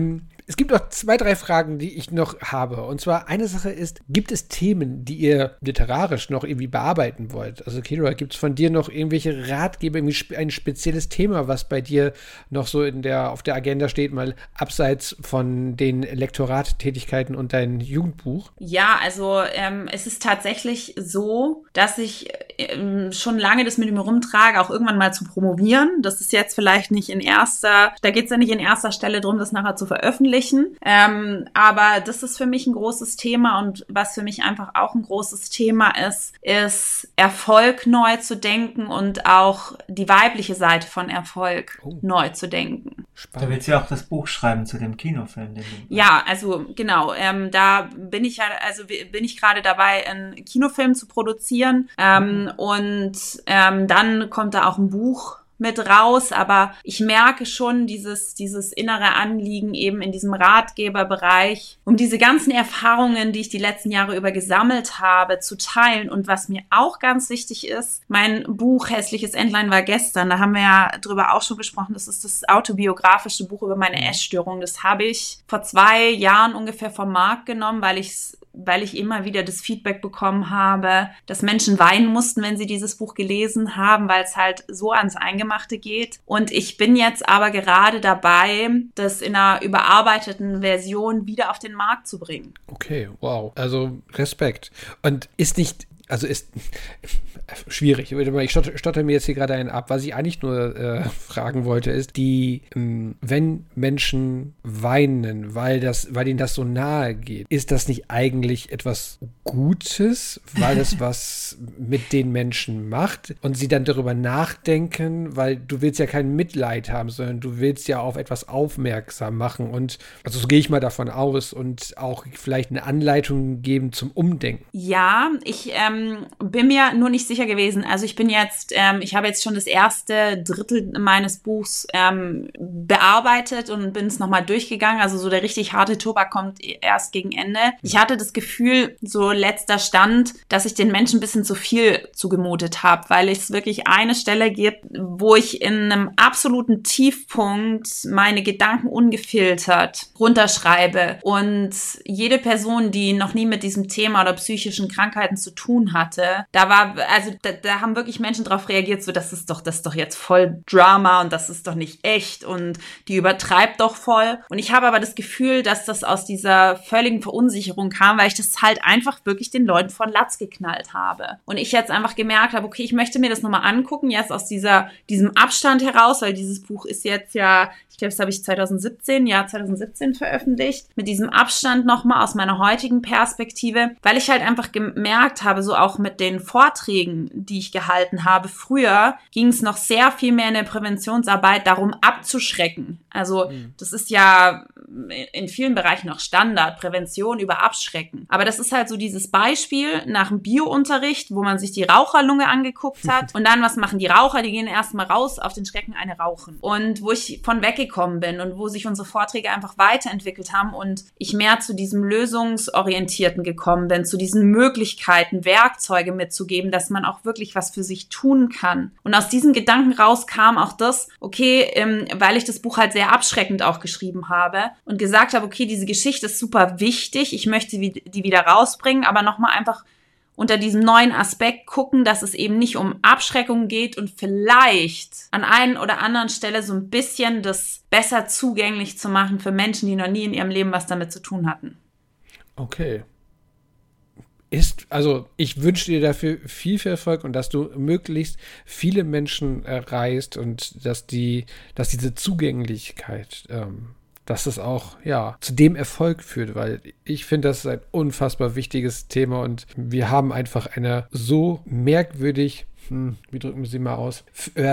Es gibt noch 2, 3 Fragen, die ich noch habe. Und zwar eine Sache ist, gibt es Themen, die ihr literarisch noch irgendwie bearbeiten wollt? Also Kira, gibt es von dir noch irgendwelche Ratgeber, irgendwie ein spezielles Thema, was bei dir noch so auf der Agenda steht, mal abseits von den Lektorattätigkeiten und dein Jugendbuch? Ja, also es ist tatsächlich so, dass ich schon lange das mit mir rumtrage, auch irgendwann mal zu promovieren. Das ist jetzt vielleicht nicht da geht es ja nicht in erster Stelle darum, das nachher zu veröffentlichen. Aber das ist für mich ein großes Thema, und was für mich einfach auch ein großes Thema ist Erfolg neu zu denken und auch die weibliche Seite von Erfolg neu zu denken. Spannend. Da willst du ja auch das Buch schreiben zu dem Kinofilm. Ja, also genau, da bin ich gerade dabei, einen Kinofilm zu produzieren, und dann kommt da auch ein Buch mit raus, aber ich merke schon dieses innere Anliegen eben in diesem Ratgeberbereich, um diese ganzen Erfahrungen, die ich die letzten Jahre über gesammelt habe, zu teilen. Und was mir auch ganz wichtig ist, mein Buch Hässliches Entlein war gestern, da haben wir ja drüber auch schon gesprochen, das ist das autobiografische Buch über meine Essstörung. Das habe ich vor 2 Jahren ungefähr vom Markt genommen, weil ich immer wieder das Feedback bekommen habe, dass Menschen weinen mussten, wenn sie dieses Buch gelesen haben, weil es halt so ans Eingemachte geht. Und ich bin jetzt aber gerade dabei, das in einer überarbeiteten Version wieder auf den Markt zu bringen. Okay, wow. Also Respekt. Und ist schwierig. Ich stotter mir jetzt hier gerade einen ab. Was ich eigentlich nur fragen wollte, ist, wenn Menschen weinen, weil ihnen das so nahe geht, ist das nicht eigentlich etwas Gutes, weil das was mit den Menschen macht und sie dann darüber nachdenken, weil du willst ja kein Mitleid haben, sondern du willst ja auf etwas aufmerksam machen, und also so gehe ich mal davon aus, und auch vielleicht eine Anleitung geben zum Umdenken. Ja, ich bin mir nur nicht sicher gewesen. Also ich habe jetzt schon das erste Drittel meines Buchs bearbeitet und bin es nochmal durchgegangen. Also so der richtig harte Tobak kommt erst gegen Ende. Ich hatte das Gefühl, so letzter Stand, dass ich den Menschen ein bisschen zu viel zugemutet habe, weil es wirklich eine Stelle gibt, wo ich in einem absoluten Tiefpunkt meine Gedanken ungefiltert runterschreibe. Und jede Person, die noch nie mit diesem Thema oder psychischen Krankheiten zu tun hatte, da haben wirklich Menschen drauf reagiert, so, das ist doch jetzt voll Drama und das ist doch nicht echt und die übertreibt doch voll. Und ich habe aber das Gefühl, dass das aus dieser völligen Verunsicherung kam, weil ich das halt einfach wirklich den Leuten von Latz geknallt habe. Und ich jetzt einfach gemerkt habe, okay, ich möchte mir das nochmal angucken, jetzt aus diesem Abstand heraus, weil dieses Buch ist jetzt ja, ich glaube, das habe ich 2017 veröffentlicht, mit diesem Abstand nochmal aus meiner heutigen Perspektive, weil ich halt einfach gemerkt habe, so auch mit den Vorträgen, die ich gehalten habe, früher ging es noch sehr viel mehr in der Präventionsarbeit darum, abzuschrecken. Also das ist ja in vielen Bereichen noch Standard, Prävention über Abschrecken. Aber das ist halt so dieses Beispiel nach dem Biounterricht, wo man sich die Raucherlunge angeguckt hat und dann, was machen die Raucher? Die gehen erstmal raus, auf den Schrecken eine rauchen. Und wo ich von weggekommen bin und wo sich unsere Vorträge einfach weiterentwickelt haben und ich mehr zu diesem Lösungsorientierten gekommen bin, zu diesen Möglichkeiten, Werkzeuge mitzugeben, dass man auch wirklich was für sich tun kann. Und aus diesem Gedanken raus kam auch das, okay, weil ich das Buch halt sehr abschreckend auch geschrieben habe und gesagt habe, okay, diese Geschichte ist super wichtig, ich möchte die wieder rausbringen, aber nochmal einfach unter diesem neuen Aspekt gucken, dass es eben nicht um Abschreckung geht und vielleicht an einer oder anderen Stelle so ein bisschen das besser zugänglich zu machen für Menschen, die noch nie in ihrem Leben was damit zu tun hatten. Okay. Also ich wünsche dir dafür viel Erfolg und dass du möglichst viele Menschen erreichst und dass diese Zugänglichkeit, dass es auch zu dem Erfolg führt, weil ich finde, das ist ein unfassbar wichtiges Thema und wir haben einfach eine so merkwürdig, wie drücken wir sie mal aus,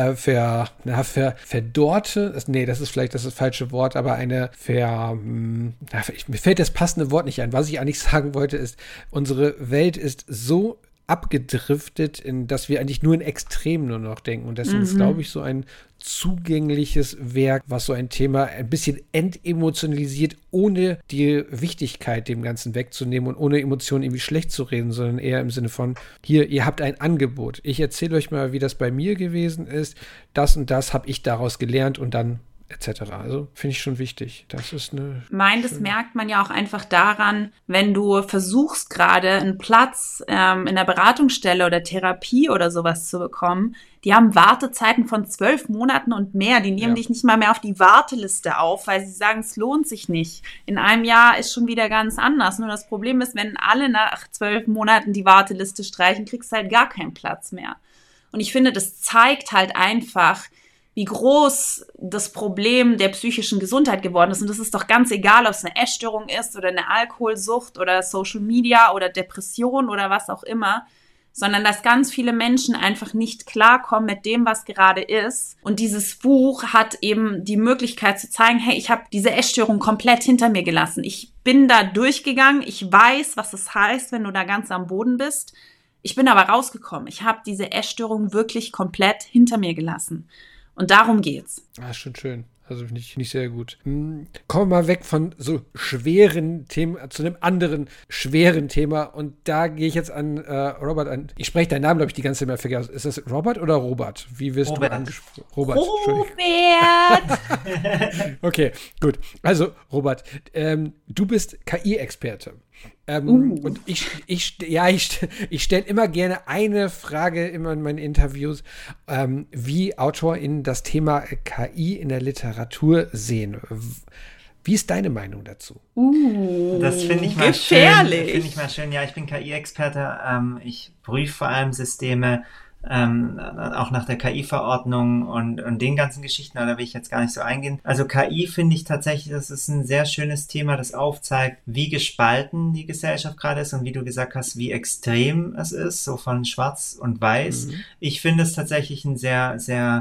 verdorrte, das ist vielleicht das falsche Wort, aber mir fällt das passende Wort nicht ein. Was ich eigentlich sagen wollte ist, unsere Welt ist so abgedriftet, dass wir eigentlich nur in Extremen nur noch denken. Und deswegen ist, glaube ich, so ein zugängliches Werk, was so ein Thema ein bisschen entemotionalisiert, ohne die Wichtigkeit dem Ganzen wegzunehmen und ohne Emotionen irgendwie schlecht zu reden, sondern eher im Sinne von, hier, ihr habt ein Angebot. Ich erzähle euch mal, wie das bei mir gewesen ist. Das und das habe ich daraus gelernt und dann etc. Also finde ich schon wichtig. Das ist das merkt man ja auch einfach daran, wenn du versuchst gerade einen Platz in der Beratungsstelle oder Therapie oder sowas zu bekommen. Die haben Wartezeiten von 12 Monaten und mehr. Die nehmen dich nicht mal mehr auf die Warteliste auf, weil sie sagen, es lohnt sich nicht. In einem Jahr ist schon wieder ganz anders. Nur das Problem ist, wenn alle nach 12 Monaten die Warteliste streichen, kriegst du halt gar keinen Platz mehr. Und ich finde, das zeigt halt einfach, wie groß das Problem der psychischen Gesundheit geworden ist. Und das ist doch ganz egal, ob es eine Essstörung ist oder eine Alkoholsucht oder Social Media oder Depression oder was auch immer, sondern dass ganz viele Menschen einfach nicht klarkommen mit dem, was gerade ist. Und dieses Buch hat eben die Möglichkeit zu zeigen, hey, ich habe diese Essstörung komplett hinter mir gelassen. Ich bin da durchgegangen. Ich weiß, was es heißt, wenn du da ganz am Boden bist. Ich bin aber rausgekommen. Ich habe diese Essstörung wirklich komplett hinter mir gelassen. Und darum geht's. Ah, schon schön. Also finde ich nicht sehr gut. Kommen wir mal weg von so schweren Themen zu einem anderen schweren Thema. Und da gehe ich jetzt an Robert an. Ich spreche deinen Namen, glaube ich, die ganze Zeit mehr vergessen. Ist das Robert oder Robert? Wie wirst du angesprochen? Robert. Okay, gut. Also, Robert, du bist KI-Experte. Und ich stelle immer gerne eine Frage immer in meinen Interviews, wie AutorInnen das Thema KI in der Literatur sehen. Wie ist deine Meinung dazu? Das finde ich mal schön. Ja, ich bin KI-Experte. Ich prüfe vor allem Systeme, auch nach der KI-Verordnung und den ganzen Geschichten, da will ich jetzt gar nicht so eingehen. Also KI finde ich tatsächlich, das ist ein sehr schönes Thema, das aufzeigt, wie gespalten die Gesellschaft gerade ist und wie du gesagt hast, wie extrem es ist, so von schwarz und weiß. Ich finde es tatsächlich ein sehr, sehr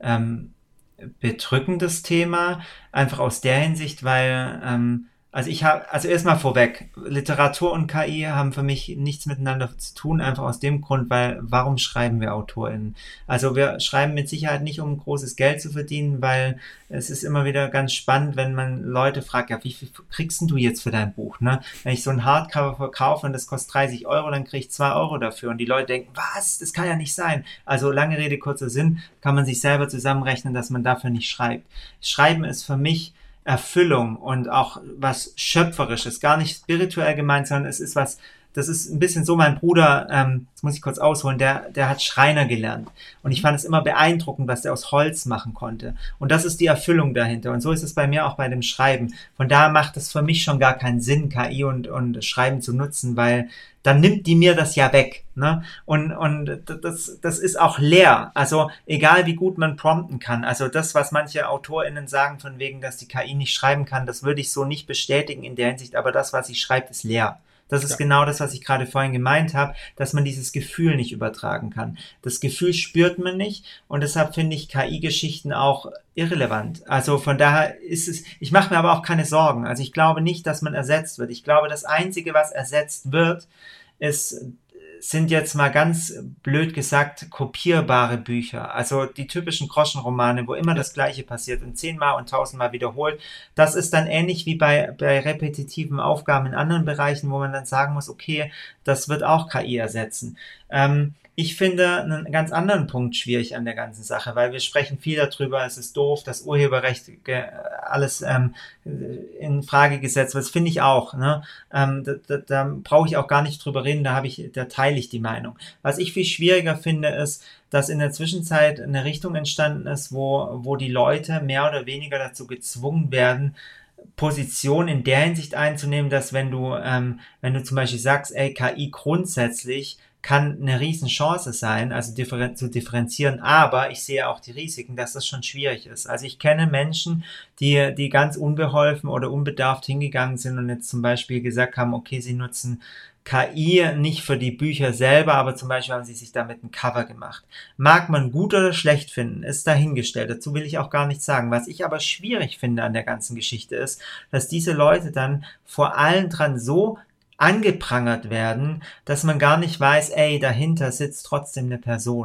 bedrückendes Thema, einfach aus der Hinsicht, weil also erstmal vorweg, Literatur und KI haben für mich nichts miteinander zu tun, einfach aus dem Grund, weil, warum schreiben wir AutorInnen? Also wir schreiben mit Sicherheit nicht, um großes Geld zu verdienen, weil es ist immer wieder ganz spannend, wenn man Leute fragt, ja, wie viel kriegst denn du jetzt für dein Buch, ne? Wenn ich so ein Hardcover verkaufe und das kostet 30 Euro, dann kriege ich 2 Euro dafür und die Leute denken, was? Das kann ja nicht sein. Also lange Rede, kurzer Sinn, kann man sich selber zusammenrechnen, dass man dafür nicht schreibt. Schreiben ist für mich Erfüllung und auch was Schöpferisches, gar nicht spirituell gemeint, sondern es ist was, das ist ein bisschen so, mein Bruder, jetzt muss ich kurz ausholen, der hat Schreiner gelernt und ich fand es immer beeindruckend, was der aus Holz machen konnte und das ist die Erfüllung dahinter und so ist es bei mir auch bei dem Schreiben. Von daher macht es für mich schon gar keinen Sinn, KI und Schreiben zu nutzen, weil dann nimmt die mir das ja weg, ne? Und das ist auch leer. Also egal wie gut man prompten kann. Also das, was manche AutorInnen sagen, von wegen, dass die KI nicht schreiben kann, das würde ich so nicht bestätigen in der Hinsicht, aber das, was sie schreibt, ist leer. Das ist genau das, was ich gerade vorhin gemeint habe, dass man dieses Gefühl nicht übertragen kann. Das Gefühl spürt man nicht und deshalb finde ich KI-Geschichten auch irrelevant. Also von daher ist es, ich mache mir aber auch keine Sorgen. Also ich glaube nicht, dass man ersetzt wird. Ich glaube, das Einzige, was ersetzt wird, sind jetzt mal ganz blöd gesagt kopierbare Bücher. Also die typischen Groschenromane, wo immer das Gleiche passiert und 10-mal und 1000-mal wiederholt. Das ist dann ähnlich wie bei repetitiven Aufgaben in anderen Bereichen, wo man dann sagen muss, okay, das wird auch KI ersetzen. Ich finde einen ganz anderen Punkt schwierig an der ganzen Sache, weil wir sprechen viel darüber, es ist doof, das Urheberrecht alles in Frage gesetzt wird. Das finde ich auch. Ne? Da brauche ich auch gar nicht drüber reden, da teile ich die Meinung. Was ich viel schwieriger finde, ist, dass in der Zwischenzeit eine Richtung entstanden ist, wo die Leute mehr oder weniger dazu gezwungen werden, Position in der Hinsicht einzunehmen, dass wenn du zum Beispiel sagst, ey, KI grundsätzlich kann eine Riesenchance sein, also zu differenzieren, aber ich sehe auch die Risiken, dass das schon schwierig ist. Also ich kenne Menschen, die ganz unbeholfen oder unbedarft hingegangen sind und jetzt zum Beispiel gesagt haben, okay, sie nutzen KI nicht für die Bücher selber, aber zum Beispiel haben sie sich damit ein Cover gemacht. Mag man gut oder schlecht finden, ist dahingestellt. Dazu will ich auch gar nichts sagen. Was ich aber schwierig finde an der ganzen Geschichte ist, dass diese Leute dann vor allen dran so angeprangert werden, dass man gar nicht weiß, ey, dahinter sitzt trotzdem eine Person.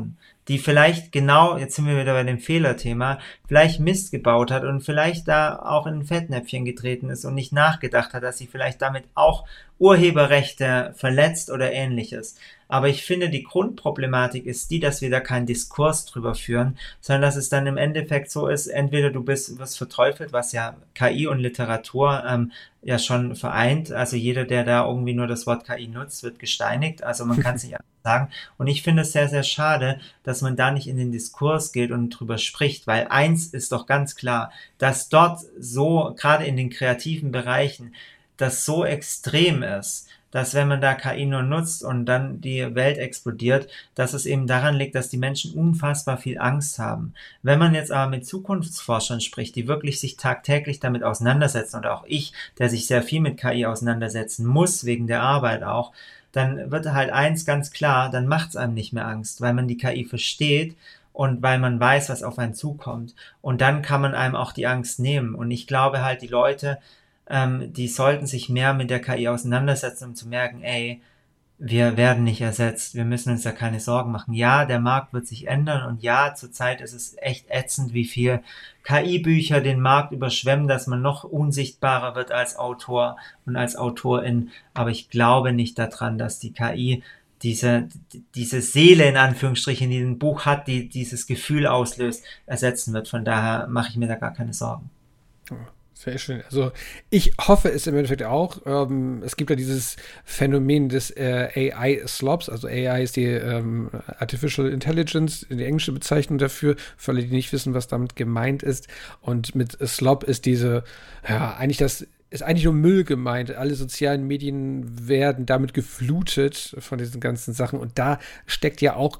die vielleicht genau, jetzt sind wir wieder bei dem Fehlerthema, vielleicht Mist gebaut hat und vielleicht da auch in ein Fettnäpfchen getreten ist und nicht nachgedacht hat, dass sie vielleicht damit auch Urheberrechte verletzt oder ähnliches. Aber ich finde, die Grundproblematik ist die, dass wir da keinen Diskurs drüber führen, sondern dass es dann im Endeffekt so ist, entweder wirst verteufelt, was ja KI und Literatur ja schon vereint. Also jeder, der da irgendwie nur das Wort KI nutzt, wird gesteinigt. Also man kann es nicht anders sagen. Und ich finde es sehr, sehr schade, dass man da nicht in den Diskurs geht und drüber spricht, weil eins ist doch ganz klar, dass dort so, gerade in den kreativen Bereichen, das so extrem ist, dass wenn man da KI nur nutzt und dann die Welt explodiert, dass es eben daran liegt, dass die Menschen unfassbar viel Angst haben. Wenn man jetzt aber mit Zukunftsforschern spricht, die wirklich sich tagtäglich damit auseinandersetzen, oder auch ich, der sich sehr viel mit KI auseinandersetzen muss, wegen der Arbeit auch, dann wird halt eins ganz klar, dann macht es einem nicht mehr Angst, weil man die KI versteht und weil man weiß, was auf einen zukommt. Und dann kann man einem auch die Angst nehmen. Und ich glaube halt, die Leute, die sollten sich mehr mit der KI auseinandersetzen, um zu merken, ey, wir werden nicht ersetzt, wir müssen uns da keine Sorgen machen. Ja, der Markt wird sich ändern und ja, zurzeit ist es echt ätzend, wie viel KI-Bücher den Markt überschwemmen, dass man noch unsichtbarer wird als Autor und als Autorin. Aber ich glaube nicht daran, dass die KI diese Seele in Anführungsstrichen, die ein Buch hat, die dieses Gefühl auslöst, ersetzen wird. Von daher mache ich mir da gar keine Sorgen. Sehr schön. Also ich hoffe es im Endeffekt auch. Es gibt ja dieses Phänomen des AI-Slobs, also AI ist die Artificial Intelligence, die englische Bezeichnung dafür, für alle, die nicht wissen, was damit gemeint ist. Und mit Slob ist ist eigentlich nur Müll gemeint. Alle sozialen Medien werden damit geflutet von diesen ganzen Sachen. Und da steckt ja auch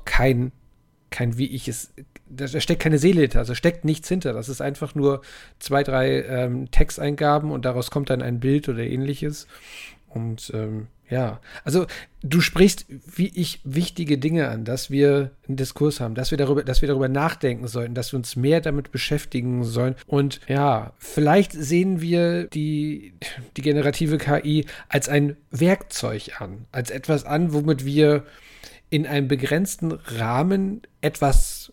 da steckt keine Seele hinter, also steckt nichts hinter. Das ist einfach nur 2, 3 Texteingaben und daraus kommt dann ein Bild oder ähnliches. Und ja, also du sprichst, wie ich, wichtige Dinge an, dass wir einen Diskurs haben, dass wir darüber nachdenken sollten, dass wir uns mehr damit beschäftigen sollen. Und ja, vielleicht sehen wir die generative KI als ein Werkzeug an, als etwas an, womit wir in einem begrenzten Rahmen etwas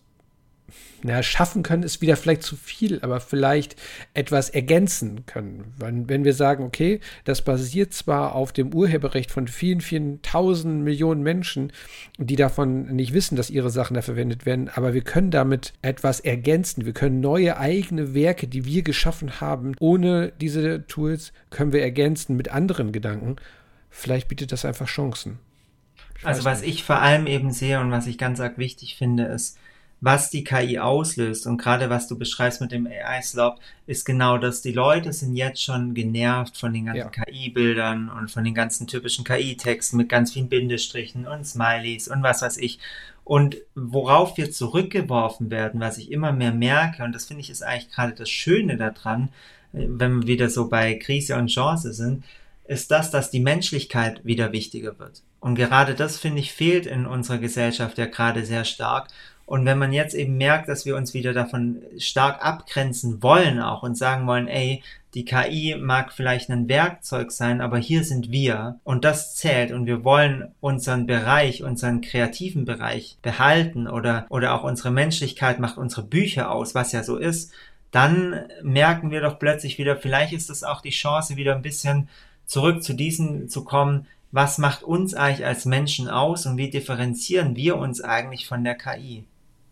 schaffen können, ist wieder vielleicht zu viel, aber vielleicht etwas ergänzen können. Wenn wir sagen, okay, das basiert zwar auf dem Urheberrecht von vielen, vielen tausend Millionen Menschen, die davon nicht wissen, dass ihre Sachen da verwendet werden, aber wir können damit etwas ergänzen. Wir können neue eigene Werke, die wir geschaffen haben, ohne diese Tools, können wir ergänzen mit anderen Gedanken. Vielleicht bietet das einfach Chancen. Also was ich vor allem eben sehe und was ich ganz arg wichtig finde, ist, was die KI auslöst und gerade was du beschreibst mit dem AI-Slob, ist genau das. Die Leute sind jetzt schon genervt von den ganzen KI-Bildern und von den ganzen typischen KI-Texten mit ganz vielen Bindestrichen und Smileys und was weiß ich. Und worauf wir zurückgeworfen werden, was ich immer mehr merke, und das finde ich ist eigentlich gerade das Schöne daran, wenn wir wieder so bei Krise und Chance sind, ist das, dass die Menschlichkeit wieder wichtiger wird. Und gerade das, finde ich, fehlt in unserer Gesellschaft ja gerade sehr stark. Und wenn man jetzt eben merkt, dass wir uns wieder davon stark abgrenzen wollen auch und sagen wollen, ey, die KI mag vielleicht ein Werkzeug sein, aber hier sind wir und das zählt und wir wollen unseren Bereich, unseren kreativen Bereich behalten oder auch unsere Menschlichkeit macht unsere Bücher aus, was ja so ist, dann merken wir doch plötzlich wieder, vielleicht ist das auch die Chance, wieder ein bisschen zurück zu diesem zu kommen, was macht uns eigentlich als Menschen aus und wie differenzieren wir uns eigentlich von der KI?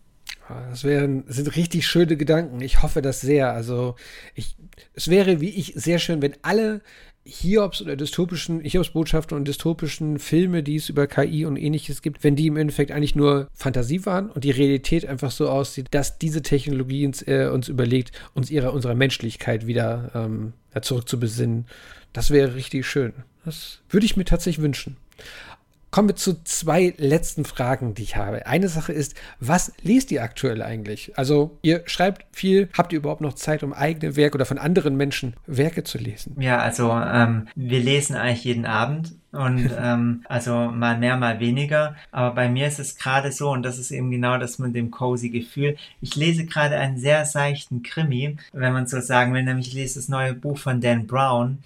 Sind richtig schöne Gedanken. Ich hoffe das sehr. Also es wäre, wie ich, sehr schön, wenn alle Hiobsbotschaften und dystopischen Filme, die es über KI und ähnliches gibt, wenn die im Endeffekt eigentlich nur Fantasie waren und die Realität einfach so aussieht, dass diese Technologie uns überlegt, unserer Menschlichkeit wieder zurückzubesinnen. Das wäre richtig schön. Das würde ich mir tatsächlich wünschen. Kommen wir zu 2 letzten Fragen, die ich habe. Eine Sache ist, was lest ihr aktuell eigentlich? Also ihr schreibt viel, habt ihr überhaupt noch Zeit, um eigene Werke oder von anderen Menschen Werke zu lesen? Ja, also wir lesen eigentlich jeden Abend und also mal mehr, mal weniger. Aber bei mir ist es gerade so, und das ist eben genau das mit dem cozy Gefühl, ich lese gerade einen sehr seichten Krimi, wenn man so sagen will, nämlich ich lese das neue Buch von Dan Brown.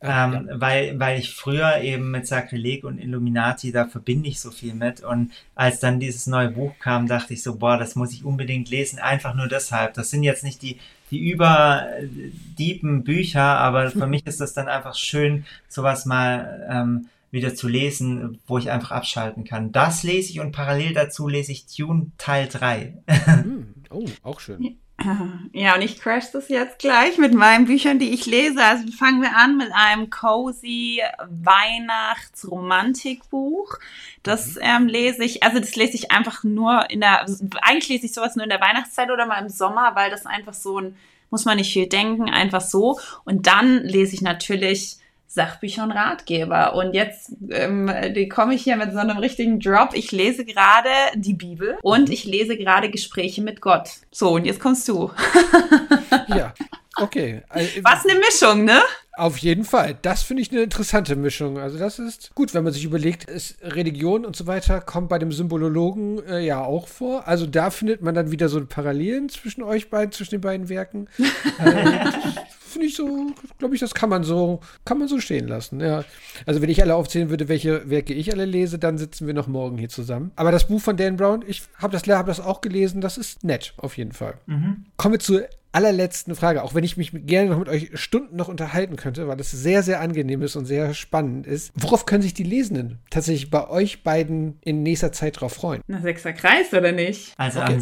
weil ich früher eben mit Sakrileg und Illuminati, da verbinde ich so viel mit. Und als dann dieses neue Buch kam, dachte ich so, boah, das muss ich unbedingt lesen, einfach nur deshalb. Das sind jetzt nicht die überdiepen Bücher, aber für mich ist das dann einfach schön, sowas mal wieder zu lesen, wo ich einfach abschalten kann. Das lese ich und parallel dazu lese ich Dune Teil 3. Oh, auch schön. Ja, und ich crash das jetzt gleich mit meinen Büchern, die ich lese. Also fangen wir an mit einem cozy Weihnachts-Romantikbuch. Das lese ich einfach nur eigentlich lese ich sowas nur in der Weihnachtszeit oder mal im Sommer, weil das einfach so muss man nicht viel denken, einfach so. Und dann lese ich natürlich Sachbücher und Ratgeber. Und jetzt komme ich hier mit so einem richtigen Drop. Ich lese gerade die Bibel und ich lese gerade Gespräche mit Gott. So, und jetzt kommst du. Ja, okay. Was eine Mischung, ne? Auf jeden Fall. Das finde ich eine interessante Mischung. Also das ist gut, wenn man sich überlegt, Religion und so weiter kommt bei dem Symbolologen ja auch vor. Also da findet man dann wieder so Parallelen zwischen euch beiden, zwischen den beiden Werken. Finde ich so, glaube ich, das kann man so stehen lassen. Ja. Also wenn ich alle aufzählen würde, welche Werke ich alle lese, dann sitzen wir noch morgen hier zusammen. Aber das Buch von Dan Brown, ich habe das auch gelesen, das ist nett, auf jeden Fall. Kommen wir zur allerletzten Frage, auch wenn ich mich gerne noch mit euch Stunden noch unterhalten könnte, weil das sehr, sehr angenehm ist und sehr spannend ist. Worauf können sich die Lesenden tatsächlich bei euch beiden in nächster Zeit drauf freuen? Na, 6. Kreis, oder nicht? Also am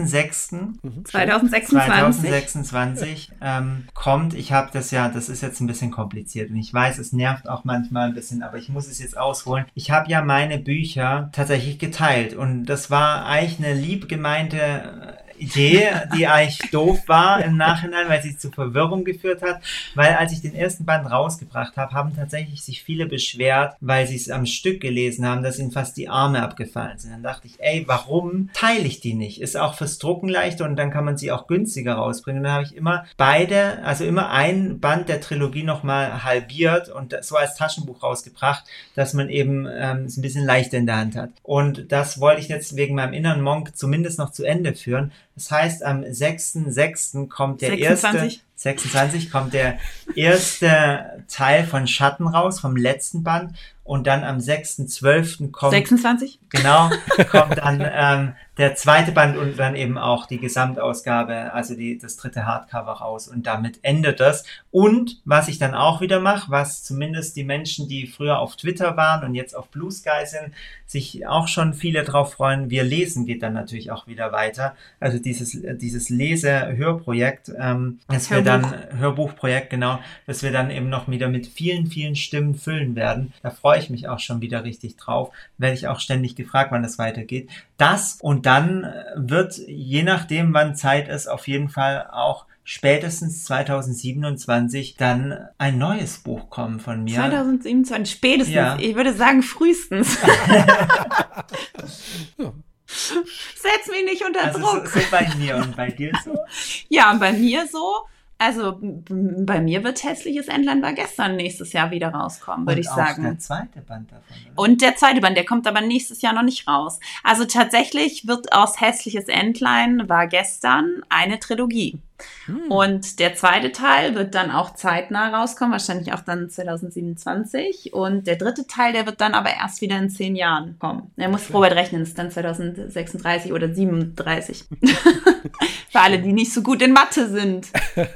6.6.2026 kommt, das ist jetzt ein bisschen kompliziert und ich weiß, es nervt auch manchmal ein bisschen, aber ich muss es jetzt ausholen. Ich habe ja meine Bücher tatsächlich geteilt und das war eigentlich eine lieb gemeinte Idee, die eigentlich doof war im Nachhinein, weil sie zu Verwirrung geführt hat, weil als ich den ersten Band rausgebracht habe, haben tatsächlich sich viele beschwert, weil sie es am Stück gelesen haben, dass ihnen fast die Arme abgefallen sind. Dann dachte ich, warum teile ich die nicht? Ist auch fürs Drucken leichter und dann kann man sie auch günstiger rausbringen. Und dann habe ich immer immer ein Band der Trilogie nochmal halbiert und so als Taschenbuch rausgebracht, dass man eben es ein bisschen leichter in der Hand hat. Und das wollte ich jetzt wegen meinem inneren Monk zumindest noch zu Ende führen. Das heißt, am 6.6. kommt der 26 kommt der erste Teil von Schatten raus, vom letzten Band. Und dann am 6.12. kommt 26? Genau, kommt dann der zweite Band und dann eben auch die Gesamtausgabe, also das dritte Hardcover raus. Und damit endet das. Und was ich dann auch wieder mache, was zumindest die Menschen, die früher auf Twitter waren und jetzt auf Blue Sky sind, sich auch schon viele drauf freuen. Wir lesen geht dann natürlich auch wieder weiter. Also dieses Lese-Hörprojekt, Hörbuchprojekt, genau, das wir dann eben noch wieder mit vielen, vielen Stimmen füllen werden. Da freue ich mich auch schon wieder richtig drauf. Werde ich auch ständig gefragt, wann das weitergeht. Das und dann wird, je nachdem wann Zeit ist, auf jeden Fall auch spätestens 2027 dann ein neues Buch kommen von mir. 2027, spätestens. Ja. Ich würde sagen frühestens. Ja. Setz mich nicht unter Druck. So bei mir und bei dir so? Ja, und bei mir so. Also bei mir wird Hässliches Entlein war gestern nächstes Jahr wieder rauskommen, würde ich sagen. Und der zweite Band davon, oder? Und der zweite Band, der kommt aber nächstes Jahr noch nicht raus. Also tatsächlich wird aus Hässliches Entlein war gestern eine Trilogie. Und der zweite Teil wird dann auch zeitnah rauskommen, wahrscheinlich auch dann 2027. Und der dritte Teil, der wird dann aber erst wieder in 10 Jahren kommen. Er muss Robert rechnen, das ist dann 2036 oder 37. Für alle, die nicht so gut in Mathe sind.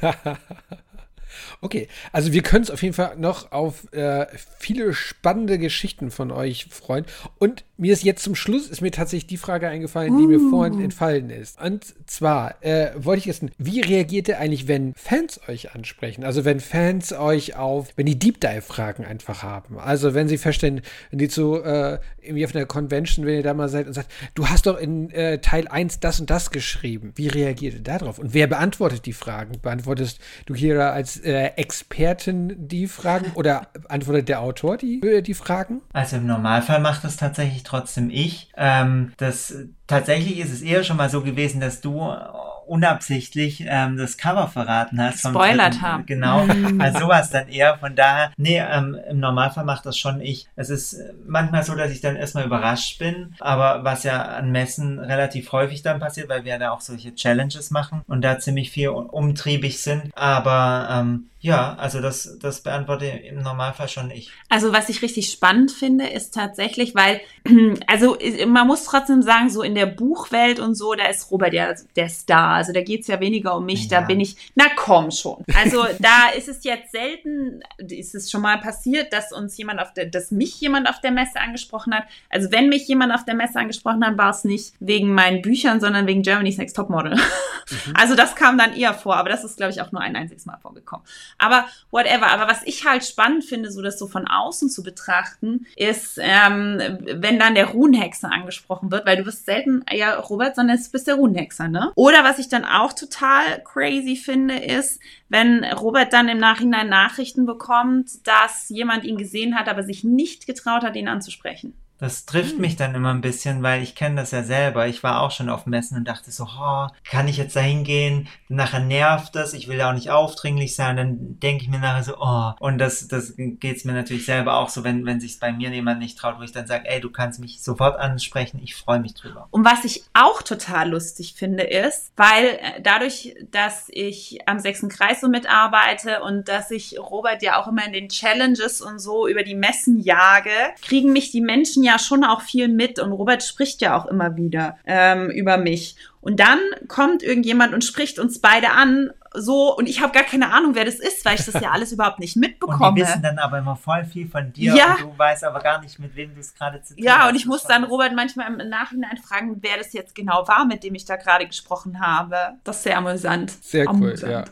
Okay, also wir können uns auf jeden Fall noch auf viele spannende Geschichten von euch freuen. Und mir ist jetzt zum Schluss, ist mir tatsächlich die Frage eingefallen, die mir vorhin entfallen ist. Und zwar wollte ich wissen, wie reagiert ihr eigentlich, wenn Fans euch ansprechen? Also wenn Fans wenn die Deep Dive-Fragen einfach haben. Also wenn sie feststellen, wenn die irgendwie auf einer Convention, wenn ihr da mal seid und sagt, du hast doch in Teil 1 das und das geschrieben. Wie reagiert ihr darauf? Und wer beantwortet die Fragen? Beantwortest du hier als Expertin die Fragen oder antwortet der Autor die Fragen? Also im Normalfall macht das tatsächlich trotzdem ich. Tatsächlich ist es eher schon mal so gewesen, dass du unabsichtlich das Cover verraten hast. Spoilert haben. Genau, also sowas dann eher. Von daher, im Normalfall macht das schon ich. Es ist manchmal so, dass ich dann erstmal überrascht bin, aber was ja an Messen relativ häufig dann passiert, weil wir da auch solche Challenges machen und da ziemlich viel umtriebig sind. Aber ja, also das beantworte im Normalfall schon ich. Also was ich richtig spannend finde, ist tatsächlich, weil, also man muss trotzdem sagen, so in der Buchwelt und so, da ist Robert ja der Star. Also da geht's ja weniger um mich, da bin ich, na komm schon. Also da ist es jetzt selten, ist es schon mal passiert, dass mich jemand auf der Messe angesprochen hat. Also wenn mich jemand auf der Messe angesprochen hat, war es nicht wegen meinen Büchern, sondern wegen Germany's Next Topmodel. Also das kam dann eher vor, aber das ist, glaube ich, auch nur ein einziges Mal vorgekommen. Aber whatever. Aber was ich halt spannend finde, so das so von außen zu betrachten, ist, wenn dann der Runenhexer angesprochen wird, weil du bist selten ja Robert, sondern du bist der Runenhexer, ne? Oder was ich dann auch total crazy finde, ist, wenn Robert dann im Nachhinein Nachrichten bekommt, dass jemand ihn gesehen hat, aber sich nicht getraut hat, ihn anzusprechen. Das trifft mich dann immer ein bisschen, weil ich kenne das ja selber. Ich war auch schon auf Messen und dachte so, kann ich jetzt da hingehen? Nachher nervt das, ich will ja auch nicht aufdringlich sein. Dann denke ich mir nachher so, Und das geht's mir natürlich selber auch so, wenn sich bei mir jemand nicht traut, wo ich dann sage, ey, du kannst mich sofort ansprechen, ich freue mich drüber. Und was ich auch total lustig finde ist, weil dadurch, dass ich am 6. Kreis so mitarbeite und dass ich Robert ja auch immer in den Challenges und so über die Messen jage, kriegen mich die Menschen ja schon auch viel mit und Robert spricht ja auch immer wieder über mich. Und dann kommt irgendjemand und spricht uns beide an, so, und ich habe gar keine Ahnung, wer das ist, weil ich das ja alles überhaupt nicht mitbekomme. Und die wissen dann aber immer voll viel von dir und du weißt aber gar nicht, mit wem du es gerade zu tun hast. Ja, und ich muss dann Robert manchmal im Nachhinein fragen, wer das jetzt genau war, mit dem ich da gerade gesprochen habe. Das ist sehr amüsant. Sehr cool, ja.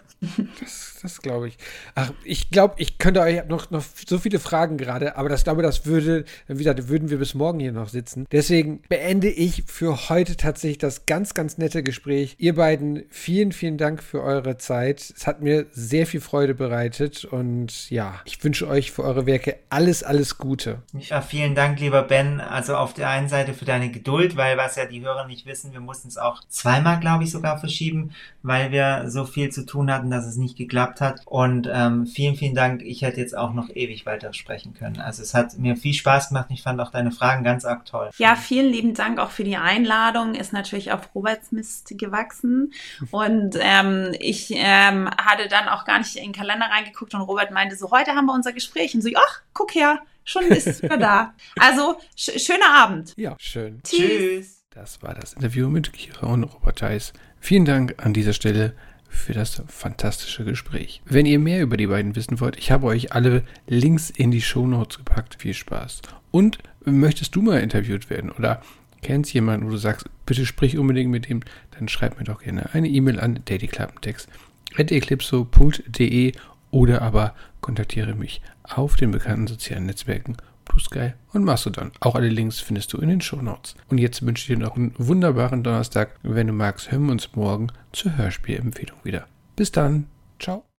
Das glaube ich. Ach, ich glaube, ich könnte euch noch so viele Fragen gerade, aber das würde, wie gesagt, würden wir bis morgen hier noch sitzen. Deswegen beende ich für heute tatsächlich das ganz, ganz nette Gespräch. Ihr beiden, vielen, vielen Dank für eure Zeit. Es hat mir sehr viel Freude bereitet und ja, ich wünsche euch für eure Werke alles, alles Gute. Ja, vielen Dank, lieber Ben. Also auf der einen Seite für deine Geduld, weil was ja die Hörer nicht wissen, wir mussten es auch zweimal, glaube ich, sogar verschieben, weil wir so viel zu tun hatten, dass es nicht geklappt hat. Und vielen, vielen Dank. Ich hätte jetzt auch noch ewig weiter sprechen können. Also es hat mir viel Spaß gemacht. Ich fand auch deine Fragen ganz arg toll. Ja, vielen lieben Dank auch für die Einladung. Ist natürlich auf Roberts Mist gewachsen. Und ich hatte dann auch gar nicht in den Kalender reingeguckt und Robert meinte so, heute haben wir unser Gespräch. Und so, ach, guck her, schon ist es wieder da. Also, schöner Abend. Ja, schön. Tschüss. Das war das Interview mit Kira und Robert Theis. Vielen Dank an dieser Stelle für das fantastische Gespräch. Wenn ihr mehr über die beiden wissen wollt, ich habe euch alle Links in die Shownotes gepackt. Viel Spaß. Und möchtest du mal interviewt werden oder kennst jemanden, wo du sagst, bitte sprich unbedingt mit ihm, dann schreib mir doch gerne eine E-Mail an dailyklappentext@eclipso.de oder aber kontaktiere mich auf den bekannten sozialen Netzwerken Blue Sky und Mastodon. Auch alle Links findest du in den Shownotes. Und jetzt wünsche ich dir noch einen wunderbaren Donnerstag. Wenn du magst, hören wir uns morgen zur Hörspielempfehlung wieder. Bis dann. Ciao.